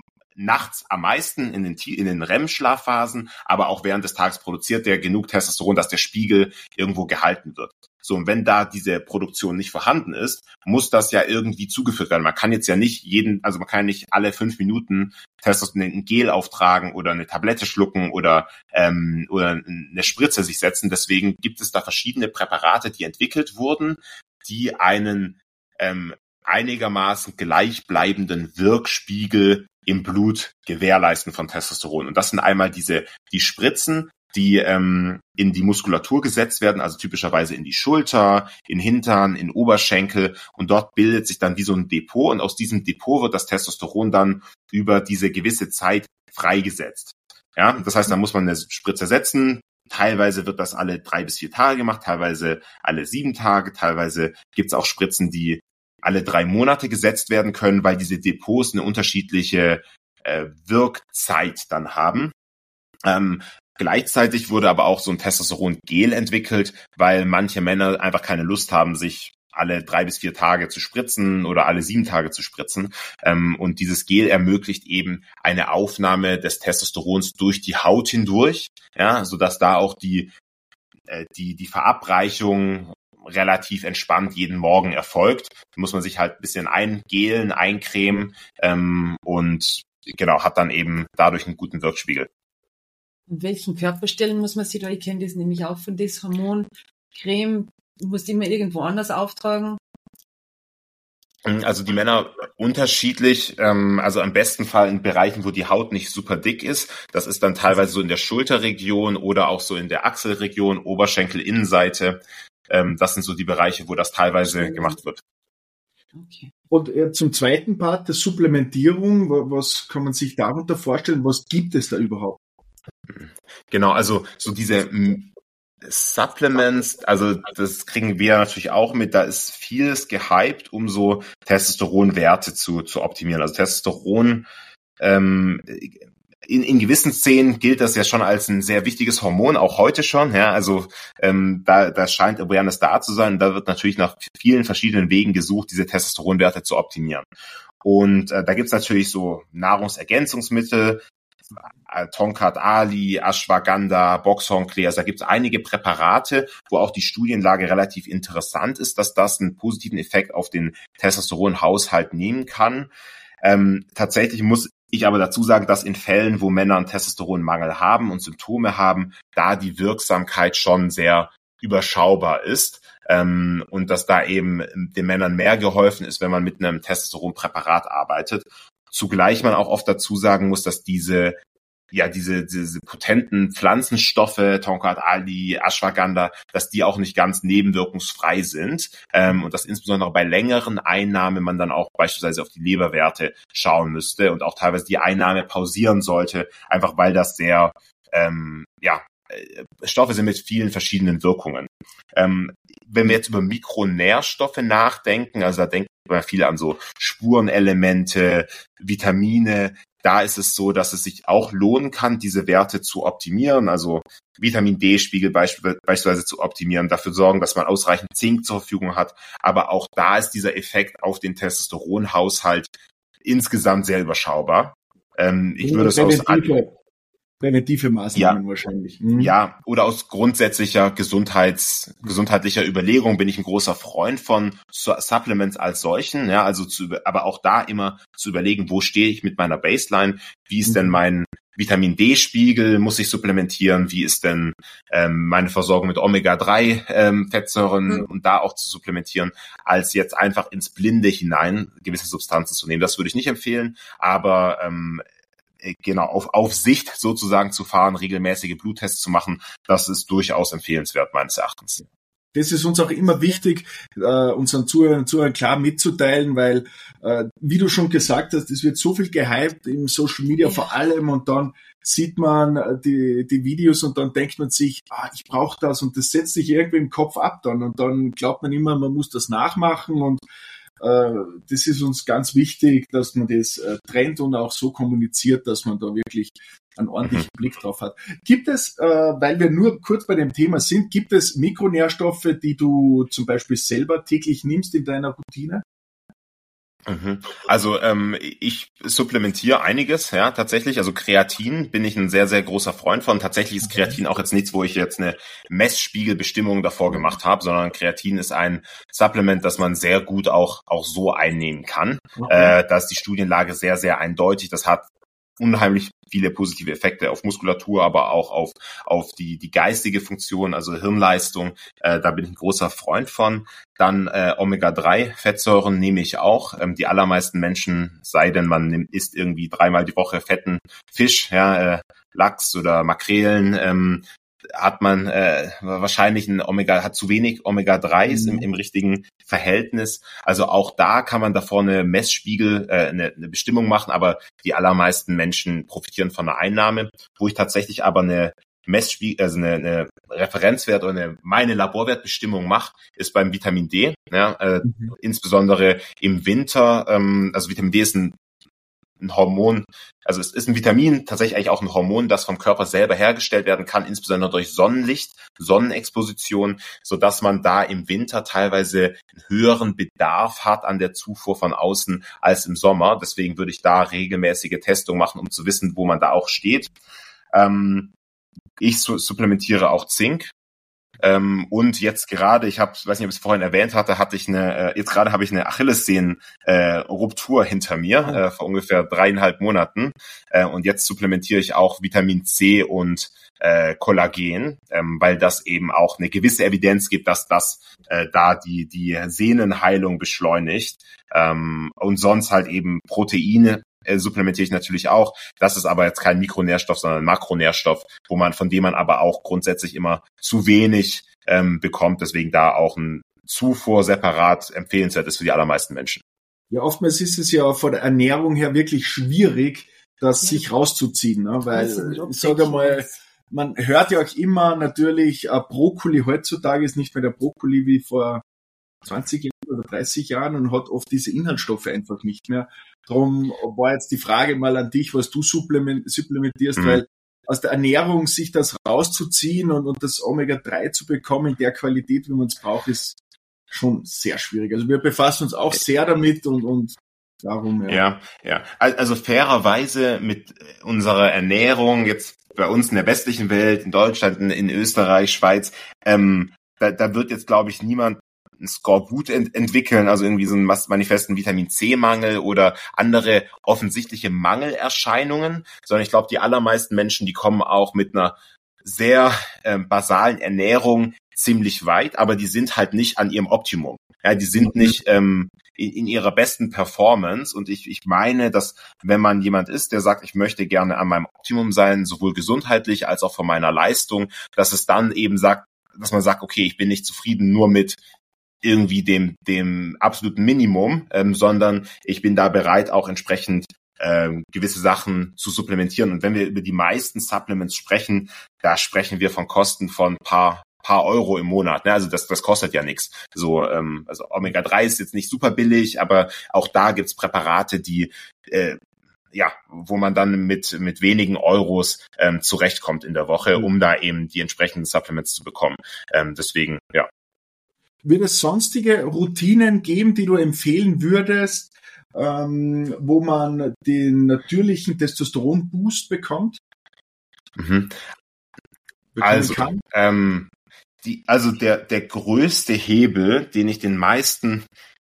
nachts am meisten in den, in den R E M-Schlafphasen, aber auch während des Tages produziert der genug Testosteron, dass der Spiegel irgendwo gehalten wird. So, und wenn da diese Produktion nicht vorhanden ist, muss das ja irgendwie zugeführt werden. Man kann jetzt ja nicht jeden, also man kann nicht alle fünf Minuten Testosteron ein Gel auftragen oder eine Tablette schlucken oder ähm, oder eine Spritze sich setzen. Deswegen gibt es da verschiedene Präparate, die entwickelt wurden, die einen ähm, einigermaßen gleichbleibenden Wirkspiegel im Blut gewährleisten von Testosteron. Und das sind einmal diese die Spritzen, die ähm, in die Muskulatur gesetzt werden, also typischerweise in die Schulter, in Hintern, in Oberschenkel, und dort bildet sich dann wie so ein Depot, und aus diesem Depot wird das Testosteron dann über diese gewisse Zeit freigesetzt. Ja, das heißt, da muss man eine Spritze setzen. Teilweise wird das alle drei bis vier Tage gemacht, teilweise alle sieben Tage, teilweise gibt es auch Spritzen, die alle drei Monate gesetzt werden können, weil diese Depots eine unterschiedliche äh, Wirkzeit dann haben. Ähm, gleichzeitig wurde aber auch so ein Testosteron-Gel entwickelt, weil manche Männer einfach keine Lust haben, sich alle drei bis vier Tage zu spritzen oder alle sieben Tage zu spritzen. Ähm, und dieses Gel ermöglicht eben eine Aufnahme des Testosterons durch die Haut hindurch, ja, sodass da auch die, äh, die, die Verabreichung relativ entspannt jeden Morgen erfolgt. Da muss man sich halt ein bisschen eingelen, eincremen ähm, und genau, hat dann eben dadurch einen guten Wirkspiegel. In welchen Körperstellen muss man sich da, ich kenne das nämlich auch von das Hormoncreme, du musst immer irgendwo anders auftragen? Also die Männer unterschiedlich, ähm, also am besten Fall in Bereichen, wo die Haut nicht super dick ist. Das ist dann teilweise so in der Schulterregion oder auch so in der Achselregion, Oberschenkel, Innenseite. Ähm, das sind so die Bereiche, wo das teilweise gemacht wird. Okay. Und äh, zum zweiten Part der Supplementierung, was kann man sich darunter vorstellen? Was gibt es da überhaupt? Genau, also so diese m, Supplements, also das kriegen wir natürlich auch mit, da ist vieles gehypt, um so Testosteronwerte zu, zu optimieren. Also Testosteron, ähm, in, in gewissen Szenen gilt das ja schon als ein sehr wichtiges Hormon, auch heute schon. Ja, also ähm, da, da scheint Awareness da zu sein. Und da wird natürlich nach vielen verschiedenen Wegen gesucht, diese Testosteronwerte zu optimieren. Und äh, da gibt's natürlich so Nahrungsergänzungsmittel, Tonkat Ali, Ashwagandha, Boxhornklee, also da gibt es einige Präparate, wo auch die Studienlage relativ interessant ist, dass das einen positiven Effekt auf den Testosteronhaushalt nehmen kann. Ähm, tatsächlich muss ich aber dazu sagen, dass in Fällen, wo Männer einen Testosteronmangel haben und Symptome haben, da die Wirksamkeit schon sehr überschaubar ist ähm, und dass da eben den Männern mehr geholfen ist, wenn man mit einem Testosteronpräparat arbeitet. Zugleich man auch oft dazu sagen muss, dass diese ja diese diese potenten Pflanzenstoffe, Tonkat Ali, Ashwagandha, dass die auch nicht ganz nebenwirkungsfrei sind ähm, und dass insbesondere bei längeren Einnahmen man dann auch beispielsweise auf die Leberwerte schauen müsste und auch teilweise die Einnahme pausieren sollte, einfach weil das sehr ähm, ja Stoffe sind mit vielen verschiedenen Wirkungen. Ähm, wenn wir jetzt über Mikronährstoffe nachdenken, also da denken wir viel an so Spurenelemente, Vitamine, da ist es so, dass es sich auch lohnen kann, diese Werte zu optimieren, also Vitamin D-Spiegel beispielsweise zu optimieren, dafür sorgen, dass man ausreichend Zink zur Verfügung hat. Aber auch da ist dieser Effekt auf den Testosteronhaushalt insgesamt sehr überschaubar. Ähm, ich würde es aus Präventive Maßnahmen ja, wahrscheinlich. Mhm. Ja, oder aus grundsätzlicher Gesundheits, gesundheitlicher Überlegung bin ich ein großer Freund von Supplements als solchen, ja, also zu, aber auch da immer zu überlegen, wo stehe ich mit meiner Baseline, wie ist mhm. denn mein Vitamin D-Spiegel, muss ich supplementieren, wie ist denn ähm, meine Versorgung mit Omega drei ähm, Fettsäuren mhm. und da auch zu supplementieren, als jetzt einfach ins Blinde hinein gewisse Substanzen zu nehmen. Das würde ich nicht empfehlen, aber ähm, genau, auf, auf Sicht sozusagen zu fahren, regelmäßige Bluttests zu machen, das ist durchaus empfehlenswert meines Erachtens. Das ist uns auch immer wichtig, äh, unseren Zuhörern, Zuhörern klar mitzuteilen, weil, äh, wie du schon gesagt hast, es wird so viel gehypt im Social Media vor allem und dann sieht man die, die Videos und dann denkt man sich, ah, ich brauche das und das setzt sich irgendwie im Kopf ab dann und dann glaubt man immer, man muss das nachmachen und das ist uns ganz wichtig, dass man das trennt und auch so kommuniziert, dass man da wirklich einen ordentlichen mhm. Blick drauf hat. Gibt es, weil wir nur kurz bei dem Thema sind, gibt es Mikronährstoffe, die du zum Beispiel selber täglich nimmst in deiner Routine? Also ähm, ich supplementiere einiges, ja, tatsächlich. Also Kreatin bin ich ein sehr, sehr großer Freund von. Tatsächlich ist Kreatin auch jetzt nichts, wo ich jetzt eine Messspiegelbestimmung davor gemacht habe, sondern Kreatin ist ein Supplement, das man sehr gut auch auch so einnehmen kann. Okay. Äh, da ist die Studienlage sehr, sehr eindeutig. Das hat unheimlich viele positive Effekte auf Muskulatur, aber auch auf auf die die geistige Funktion, also Hirnleistung. Äh, da bin ich ein großer Freund von. Dann äh, Omega drei Fettsäuren nehme ich auch. Ähm, die allermeisten Menschen, sei denn man nimmt, isst irgendwie dreimal die Woche fetten Fisch, ja, äh, Lachs oder Makrelen, ähm, hat man äh, wahrscheinlich ein Omega, hat zu wenig Omega drei mhm. im, im richtigen Verhältnis. Also auch da kann man davor eine Messspiegel, äh, eine, eine Bestimmung machen, aber die allermeisten Menschen profitieren von einer Einnahme. Wo ich tatsächlich aber eine Messspiegel, also eine, eine Referenzwert oder eine, meine Laborwertbestimmung mache, ist beim Vitamin D. Ja, äh, mhm. Insbesondere im Winter, ähm, also Vitamin D ist ein ein Hormon, also es ist ein Vitamin, tatsächlich eigentlich auch ein Hormon, das vom Körper selber hergestellt werden kann, insbesondere durch Sonnenlicht, Sonnenexposition, so dass man da im Winter teilweise einen höheren Bedarf hat an der Zufuhr von außen als im Sommer. Deswegen würde ich da regelmäßige Testungen machen, um zu wissen, wo man da auch steht. Ähm, ich su- supplementiere auch Zink. Ähm, und jetzt gerade, ich habe, weiß nicht, ob ich es vorhin erwähnt hatte, hatte ich eine, äh, jetzt gerade habe ich eine Achillessehnen-Ruptur äh, hinter mir äh, vor ungefähr dreieinhalb Monaten. Äh, und jetzt supplementiere ich auch Vitamin C und äh, Kollagen, ähm, weil das eben auch eine gewisse Evidenz gibt, dass das äh, da die die Sehnenheilung beschleunigt. Ähm, und sonst halt eben Proteine. Äh, supplementiere ich natürlich auch. Das ist aber jetzt kein Mikronährstoff, sondern ein Makronährstoff, wo man, von dem man aber auch grundsätzlich immer zu wenig ähm, bekommt. Deswegen da auch ein Zufuhr separat empfehlenswert ist für die allermeisten Menschen. Ja, oftmals ist es ja von der Ernährung her wirklich schwierig, das ja. sich rauszuziehen, ne? Weil, ich sage mal, man hört ja auch immer natürlich, äh, Brokkoli heutzutage ist nicht mehr der Brokkoli wie vor zwanzig Jahren oder dreißig Jahren und hat oft diese Inhaltsstoffe einfach nicht mehr. Darum war jetzt die Frage mal an dich, was du supplementierst, mhm. weil aus der Ernährung sich das rauszuziehen und, und das Omega drei zu bekommen in der Qualität, wie man es braucht, ist schon sehr schwierig. Also wir befassen uns auch sehr damit und, und darum, ja. Ja, ja. Also fairerweise mit unserer Ernährung jetzt bei uns in der westlichen Welt, in Deutschland, in, in Österreich, Schweiz, ähm, da, da wird jetzt, glaube ich, niemand ein Skorbut ent- entwickeln, also irgendwie so einen manifesten Vitamin-C-Mangel oder andere offensichtliche Mangelerscheinungen, sondern ich glaube, die allermeisten Menschen, die kommen auch mit einer sehr äh, basalen Ernährung ziemlich weit, aber die sind halt nicht an ihrem Optimum. Ja, die sind mhm. nicht ähm, in, in ihrer besten Performance und ich, ich meine, dass wenn man jemand ist, der sagt, ich möchte gerne an meinem Optimum sein, sowohl gesundheitlich als auch von meiner Leistung, dass es dann eben sagt, dass man sagt, okay, ich bin nicht zufrieden nur mit irgendwie dem dem absoluten Minimum, ähm, sondern ich bin da bereit, auch entsprechend ähm, gewisse Sachen zu supplementieren. Und wenn wir über die meisten Supplements sprechen, da sprechen wir von Kosten von paar paar Euro im Monat. Ne? Also das das kostet ja nichts. So, ähm, also Omega drei ist jetzt nicht super billig, aber auch da gibt's Präparate, die äh, ja, wo man dann mit mit wenigen Euros ähm, zurechtkommt in der Woche, um da eben die entsprechenden Supplements zu bekommen. Ähm, deswegen, ja. Wird es sonstige Routinen geben, die du empfehlen würdest, ähm, wo man den natürlichen Testosteron-Boost bekommt? Mhm. Also, ähm, die, also der der größte Hebel, den ich den meisten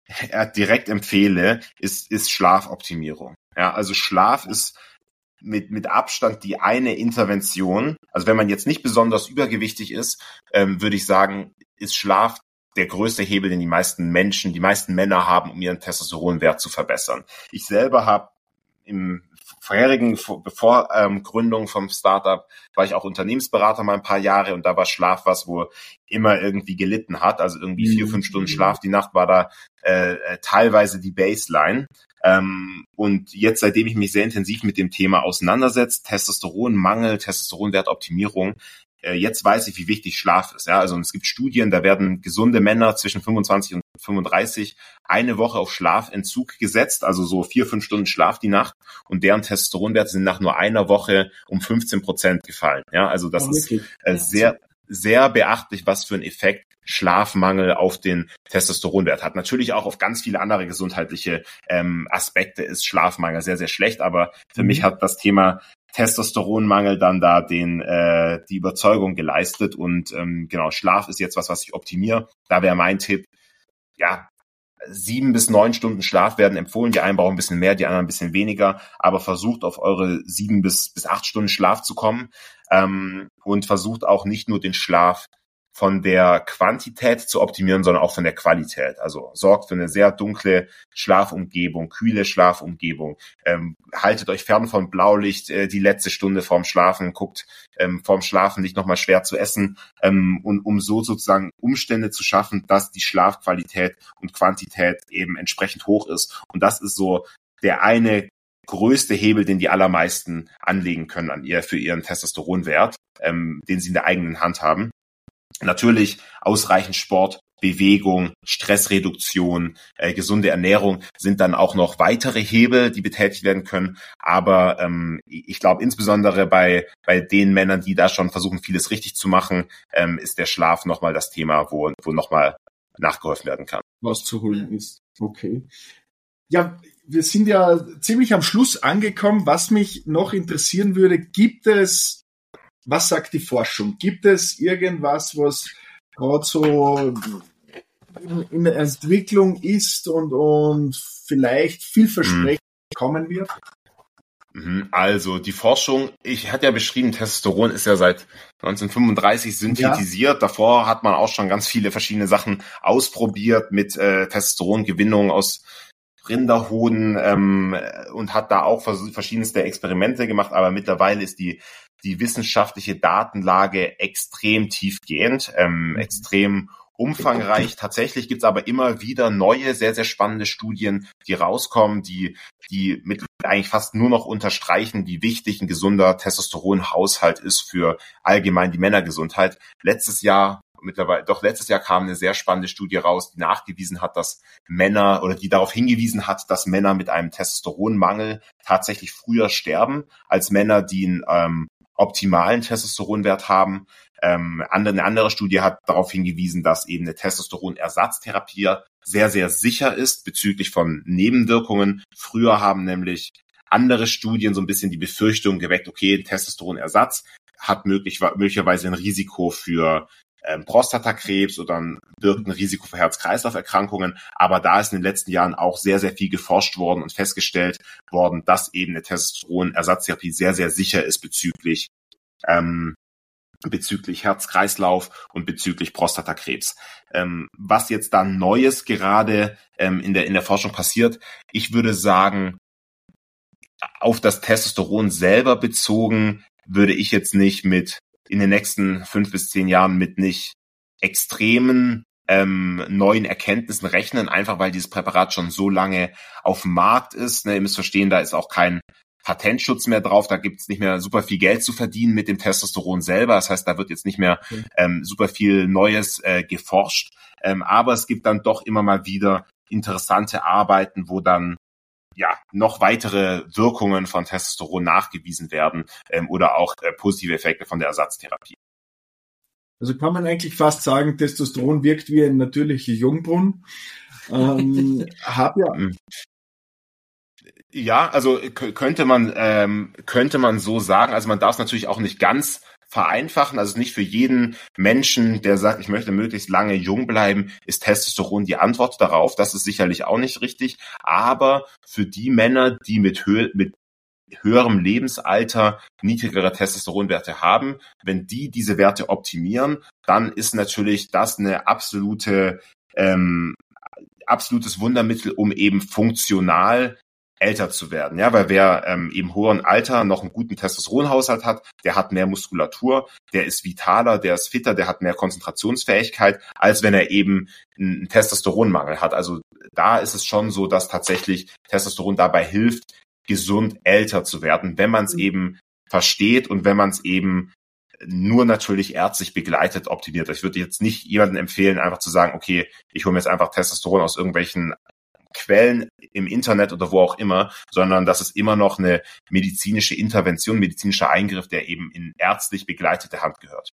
direkt empfehle, ist ist Schlafoptimierung. Ja, also Schlaf ist mit mit Abstand die eine Intervention. Also wenn man jetzt nicht besonders übergewichtig ist, ähm, würde ich sagen, ist Schlaf der größte Hebel, den die meisten Menschen, die meisten Männer haben, um ihren Testosteronwert zu verbessern. Ich selber habe im vorherigen, bevor ähm, Gründung vom Startup, war ich auch Unternehmensberater mal ein paar Jahre und da war Schlaf was, wo immer irgendwie gelitten hat. Also irgendwie vier, fünf Stunden Schlaf die Nacht war da äh, teilweise die Baseline. Ähm, und jetzt, seitdem ich mich sehr intensiv mit dem Thema auseinandersetze, Testosteronmangel, Testosteronwertoptimierung, äh, jetzt weiß ich, wie wichtig Schlaf ist. Ja, also es gibt Studien, da werden gesunde Männer zwischen fünfundzwanzig und fünfunddreißig eine Woche auf Schlafentzug gesetzt, also so vier, fünf Stunden Schlaf die Nacht, und deren Testosteronwerte sind nach nur einer Woche um fünfzehn Prozent gefallen. Ja, also das oh, ist äh, sehr, sehr beachtlich, was für einen Effekt Schlafmangel auf den Testosteronwert hat. Natürlich auch auf ganz viele andere gesundheitliche ähm, Aspekte ist Schlafmangel sehr, sehr schlecht, aber für mhm. mich hat das Thema Testosteronmangel dann da den äh, die Überzeugung geleistet, und ähm, genau, Schlaf ist jetzt was, was ich optimiere. Da wäre mein Tipp, ja, sieben bis neun Stunden Schlaf werden empfohlen. Die einen brauchen ein bisschen mehr, die anderen ein bisschen weniger, aber versucht auf eure sieben bis bis acht Stunden Schlaf zu kommen, ähm, und versucht auch nicht nur den Schlaf von der Quantität zu optimieren, sondern auch von der Qualität. Also sorgt für eine sehr dunkle Schlafumgebung, kühle Schlafumgebung. Ähm, haltet euch fern von Blaulicht äh, die letzte Stunde vorm Schlafen. Guckt ähm, vorm Schlafen nicht nochmal schwer zu essen, ähm, und um so sozusagen Umstände zu schaffen, dass die Schlafqualität und Quantität eben entsprechend hoch ist. Und das ist so der eine größte Hebel, den die allermeisten anlegen können an ihr für ihren Testosteronwert, ähm, den sie in der eigenen Hand haben. Natürlich ausreichend Sport, Bewegung, Stressreduktion, äh, gesunde Ernährung sind dann auch noch weitere Hebel, die betätigt werden können. Aber ähm, ich glaube, insbesondere bei bei den Männern, die da schon versuchen, vieles richtig zu machen, ähm, ist der Schlaf nochmal das Thema, wo wo nochmal nachgeholfen werden kann. Was zu holen ist. Okay. Ja, wir sind ja ziemlich am Schluss angekommen. Was mich noch interessieren würde, gibt es Was sagt die Forschung? Gibt es irgendwas, was gerade so in der Entwicklung ist und, und vielleicht vielversprechend mhm. kommen wird? Also die Forschung, ich hatte ja beschrieben, Testosteron ist ja seit neunzehnhundertfünfunddreißig synthetisiert. Ja. Davor hat man auch schon ganz viele verschiedene Sachen ausprobiert mit äh, Testosterongewinnung aus Rinderhoden ähm, und hat da auch vers- verschiedenste Experimente gemacht. Aber mittlerweile ist die die wissenschaftliche Datenlage extrem tiefgehend, ähm, extrem umfangreich. Tatsächlich gibt's aber immer wieder neue, sehr, sehr spannende Studien, die rauskommen, die die mit eigentlich fast nur noch unterstreichen, wie wichtig ein gesunder Testosteronhaushalt ist für allgemein die Männergesundheit. Letztes Jahr, mittlerweile, doch letztes Jahr kam eine sehr spannende Studie raus, die nachgewiesen hat, dass Männer oder die darauf hingewiesen hat, dass Männer mit einem Testosteronmangel tatsächlich früher sterben als Männer, die einen ähm, optimalen Testosteronwert haben. Ähm, eine andere Studie hat darauf hingewiesen, dass eben eine Testosteronersatztherapie sehr, sehr sicher ist bezüglich von Nebenwirkungen. Früher haben nämlich andere Studien so ein bisschen die Befürchtung geweckt, okay, Testosteronersatz hat möglich, möglicherweise ein Risiko für ähm, Prostatakrebs oder ein, birgt ein Risiko für Herz-Kreislauf-Erkrankungen. Aber da ist in den letzten Jahren auch sehr, sehr viel geforscht worden und festgestellt worden, dass eben eine Testosteronersatztherapie sehr, sehr sicher ist bezüglich ähm, bezüglich Herz-Kreislauf und bezüglich Prostatakrebs. Ähm, was jetzt da Neues gerade ähm, in der in der Forschung passiert, ich würde sagen, auf das Testosteron selber bezogen, würde ich jetzt nicht mit in den nächsten fünf bis zehn Jahren mit nicht extremen ähm, neuen Erkenntnissen rechnen, einfach weil dieses Präparat schon so lange auf dem Markt ist. Ne, ihr müsst verstehen, da ist auch kein Patentschutz mehr drauf, da gibt's nicht mehr super viel Geld zu verdienen mit dem Testosteron selber. Das heißt, da wird jetzt nicht mehr ähm, super viel Neues äh, geforscht. Ähm, aber es gibt dann doch immer mal wieder interessante Arbeiten, wo dann ja noch weitere Wirkungen von Testosteron nachgewiesen werden ähm, oder auch äh, positive Effekte von der Ersatztherapie. Also kann man eigentlich fast sagen, Testosteron wirkt wie ein natürlicher Jungbrunnen. Ähm, hab ja. Ja, also k- könnte man ähm, könnte man so sagen. Also man darf es natürlich auch nicht ganz vereinfachen. Also nicht für jeden Menschen, der sagt, ich möchte möglichst lange jung bleiben, ist Testosteron die Antwort darauf. Das ist sicherlich auch nicht richtig. Aber für die Männer, die mit, hö- mit höherem Lebensalter niedrigere Testosteronwerte haben, wenn die diese Werte optimieren, dann ist natürlich das eine absolute ähm, absolutes Wundermittel, um eben funktional älter zu werden, ja, weil wer ähm, im hohen Alter noch einen guten Testosteronhaushalt hat, der hat mehr Muskulatur, der ist vitaler, der ist fitter, der hat mehr Konzentrationsfähigkeit, als wenn er eben einen Testosteronmangel hat. Also da ist es schon so, dass tatsächlich Testosteron dabei hilft, gesund älter zu werden, wenn man es eben versteht und wenn man es eben nur natürlich ärztlich begleitet optimiert. Ich würde jetzt nicht jemandem empfehlen, einfach zu sagen, okay, ich hole mir jetzt einfach Testosteron aus irgendwelchen Quellen im Internet oder wo auch immer, sondern das ist immer noch eine medizinische Intervention, medizinischer Eingriff, der eben in ärztlich begleitete Hand gehört.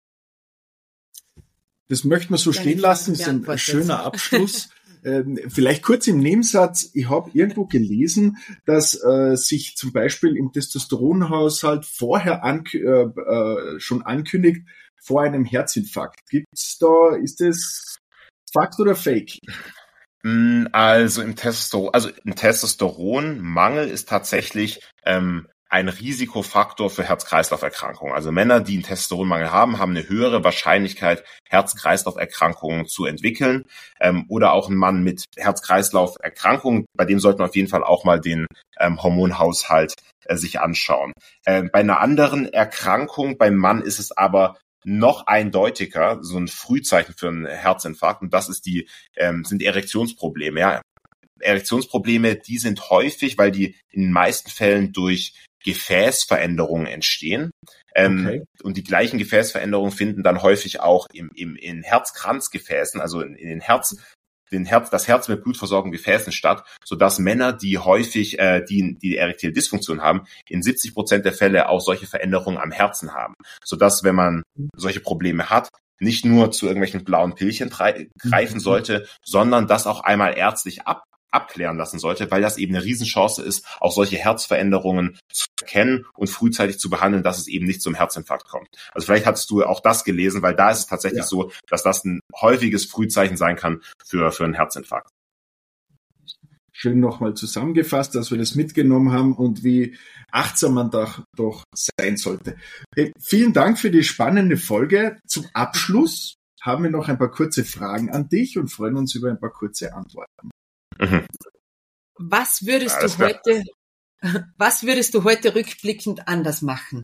Das möchten wir so stehen lassen, das ist ein schöner Abschluss. Ähm, vielleicht kurz im Nebensatz, ich habe irgendwo gelesen, dass äh, sich zum Beispiel im Testosteronhaushalt vorher ank- äh, äh, schon ankündigt, vor einem Herzinfarkt. Gibt's da, ist das Fakt oder Fake? Also im Testosteron, also im Testosteronmangel ist tatsächlich ähm, ein Risikofaktor für Herz-Kreislauf-Erkrankungen. Also Männer, die einen Testosteronmangel haben, haben eine höhere Wahrscheinlichkeit, Herz-Kreislauf-Erkrankungen zu entwickeln. Ähm, oder auch ein Mann mit Herz-Kreislauf-Erkrankungen, bei dem sollte man auf jeden Fall auch mal den ähm, Hormonhaushalt äh, sich anschauen. Ähm, bei einer anderen Erkrankung, beim Mann ist es aber noch eindeutiger, so ein Frühzeichen für einen Herzinfarkt, und das ist die, ähm, sind Erektionsprobleme. Ja. Erektionsprobleme, die sind häufig, weil die in den meisten Fällen durch Gefäßveränderungen entstehen. Ähm, okay. Und die gleichen Gefäßveränderungen finden dann häufig auch im, im, in Herzkranzgefäßen, also in, in den Herz, den Herz, das Herz mit blutversorgten Gefäßen statt, sodass Männer, die häufig äh, die, die erektile Dysfunktion haben, in siebzig Prozent der Fälle auch solche Veränderungen am Herzen haben. Sodass, wenn man solche Probleme hat, nicht nur zu irgendwelchen blauen Pillchen greifen sollte, sondern das auch einmal ärztlich ab, abklären lassen sollte, weil das eben eine Riesenchance ist, auch solche Herzveränderungen zu erkennen und frühzeitig zu behandeln, dass es eben nicht zum Herzinfarkt kommt. Also vielleicht hattest du auch das gelesen, weil da ist es tatsächlich ja. so, dass das ein häufiges Frühzeichen sein kann für, für einen Herzinfarkt. Schön nochmal zusammengefasst, dass wir das mitgenommen haben und wie achtsam man da doch sein sollte. Hey, vielen Dank für die spannende Folge. Zum Abschluss haben wir noch ein paar kurze Fragen an dich und freuen uns über ein paar kurze Antworten. Mhm. Was würdest Alles du klar. heute, was würdest du heute rückblickend anders machen?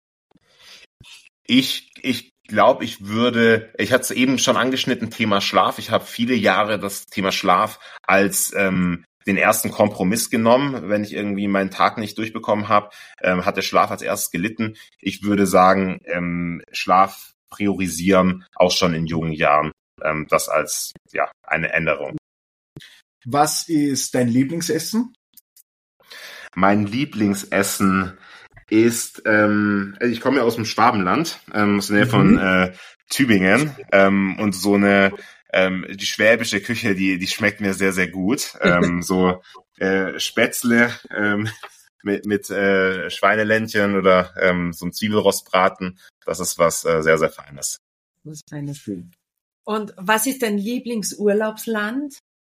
Ich, ich glaube, ich würde, ich hatte es eben schon angeschnitten, Thema Schlaf. Ich habe viele Jahre das Thema Schlaf als ähm, den ersten Kompromiss genommen. Wenn ich irgendwie meinen Tag nicht durchbekommen habe, ähm, hat der Schlaf als erstes gelitten. Ich würde sagen, ähm, Schlaf priorisieren, auch schon in jungen Jahren. Ähm, das als ja eine Änderung. Was ist dein Lieblingsessen? Mein Lieblingsessen ist, ähm, ich komme ja aus dem Schwabenland, ähm, aus der Nähe von äh, Tübingen, ähm, und so eine ähm, die schwäbische Küche, die die schmeckt mir sehr sehr gut. Ähm, so äh, Spätzle ähm, mit mit äh, Schweineländchen oder ähm, so ein Zwiebelrostbraten. Das ist was äh, sehr sehr Feines. Was Feines. Und was ist dein Lieblingsurlaubsland?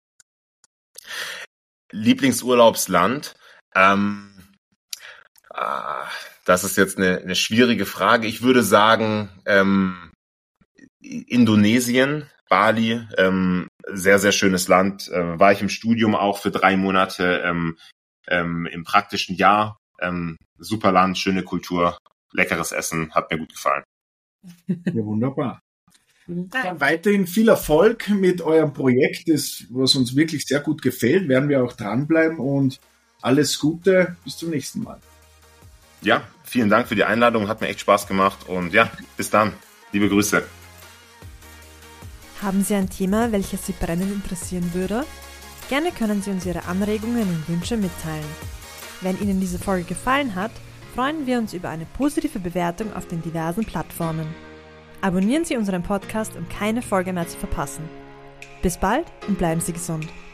Lieblingsurlaubsland, ähm, ah, das ist jetzt eine, eine schwierige Frage. Ich würde sagen, ähm, Indonesien, Bali, ähm, sehr, sehr schönes Land. Äh, war ich im Studium auch für drei Monate ähm, ähm, im praktischen Jahr. Ähm, super Land, schöne Kultur, leckeres Essen, hat mir gut gefallen. Ja, wunderbar. Dann weiterhin viel Erfolg mit eurem Projekt, das, was uns wirklich sehr gut gefällt, werden wir auch dranbleiben und alles Gute, bis zum nächsten Mal. Ja, vielen Dank für die Einladung, hat mir echt Spaß gemacht und ja, bis dann. Liebe Grüße. Haben Sie ein Thema, welches Sie brennend interessieren würde? Gerne können Sie uns Ihre Anregungen und Wünsche mitteilen. Wenn Ihnen diese Folge gefallen hat, freuen wir uns über eine positive Bewertung auf den diversen Plattformen. Abonnieren Sie unseren Podcast, um keine Folge mehr zu verpassen. Bis bald und bleiben Sie gesund.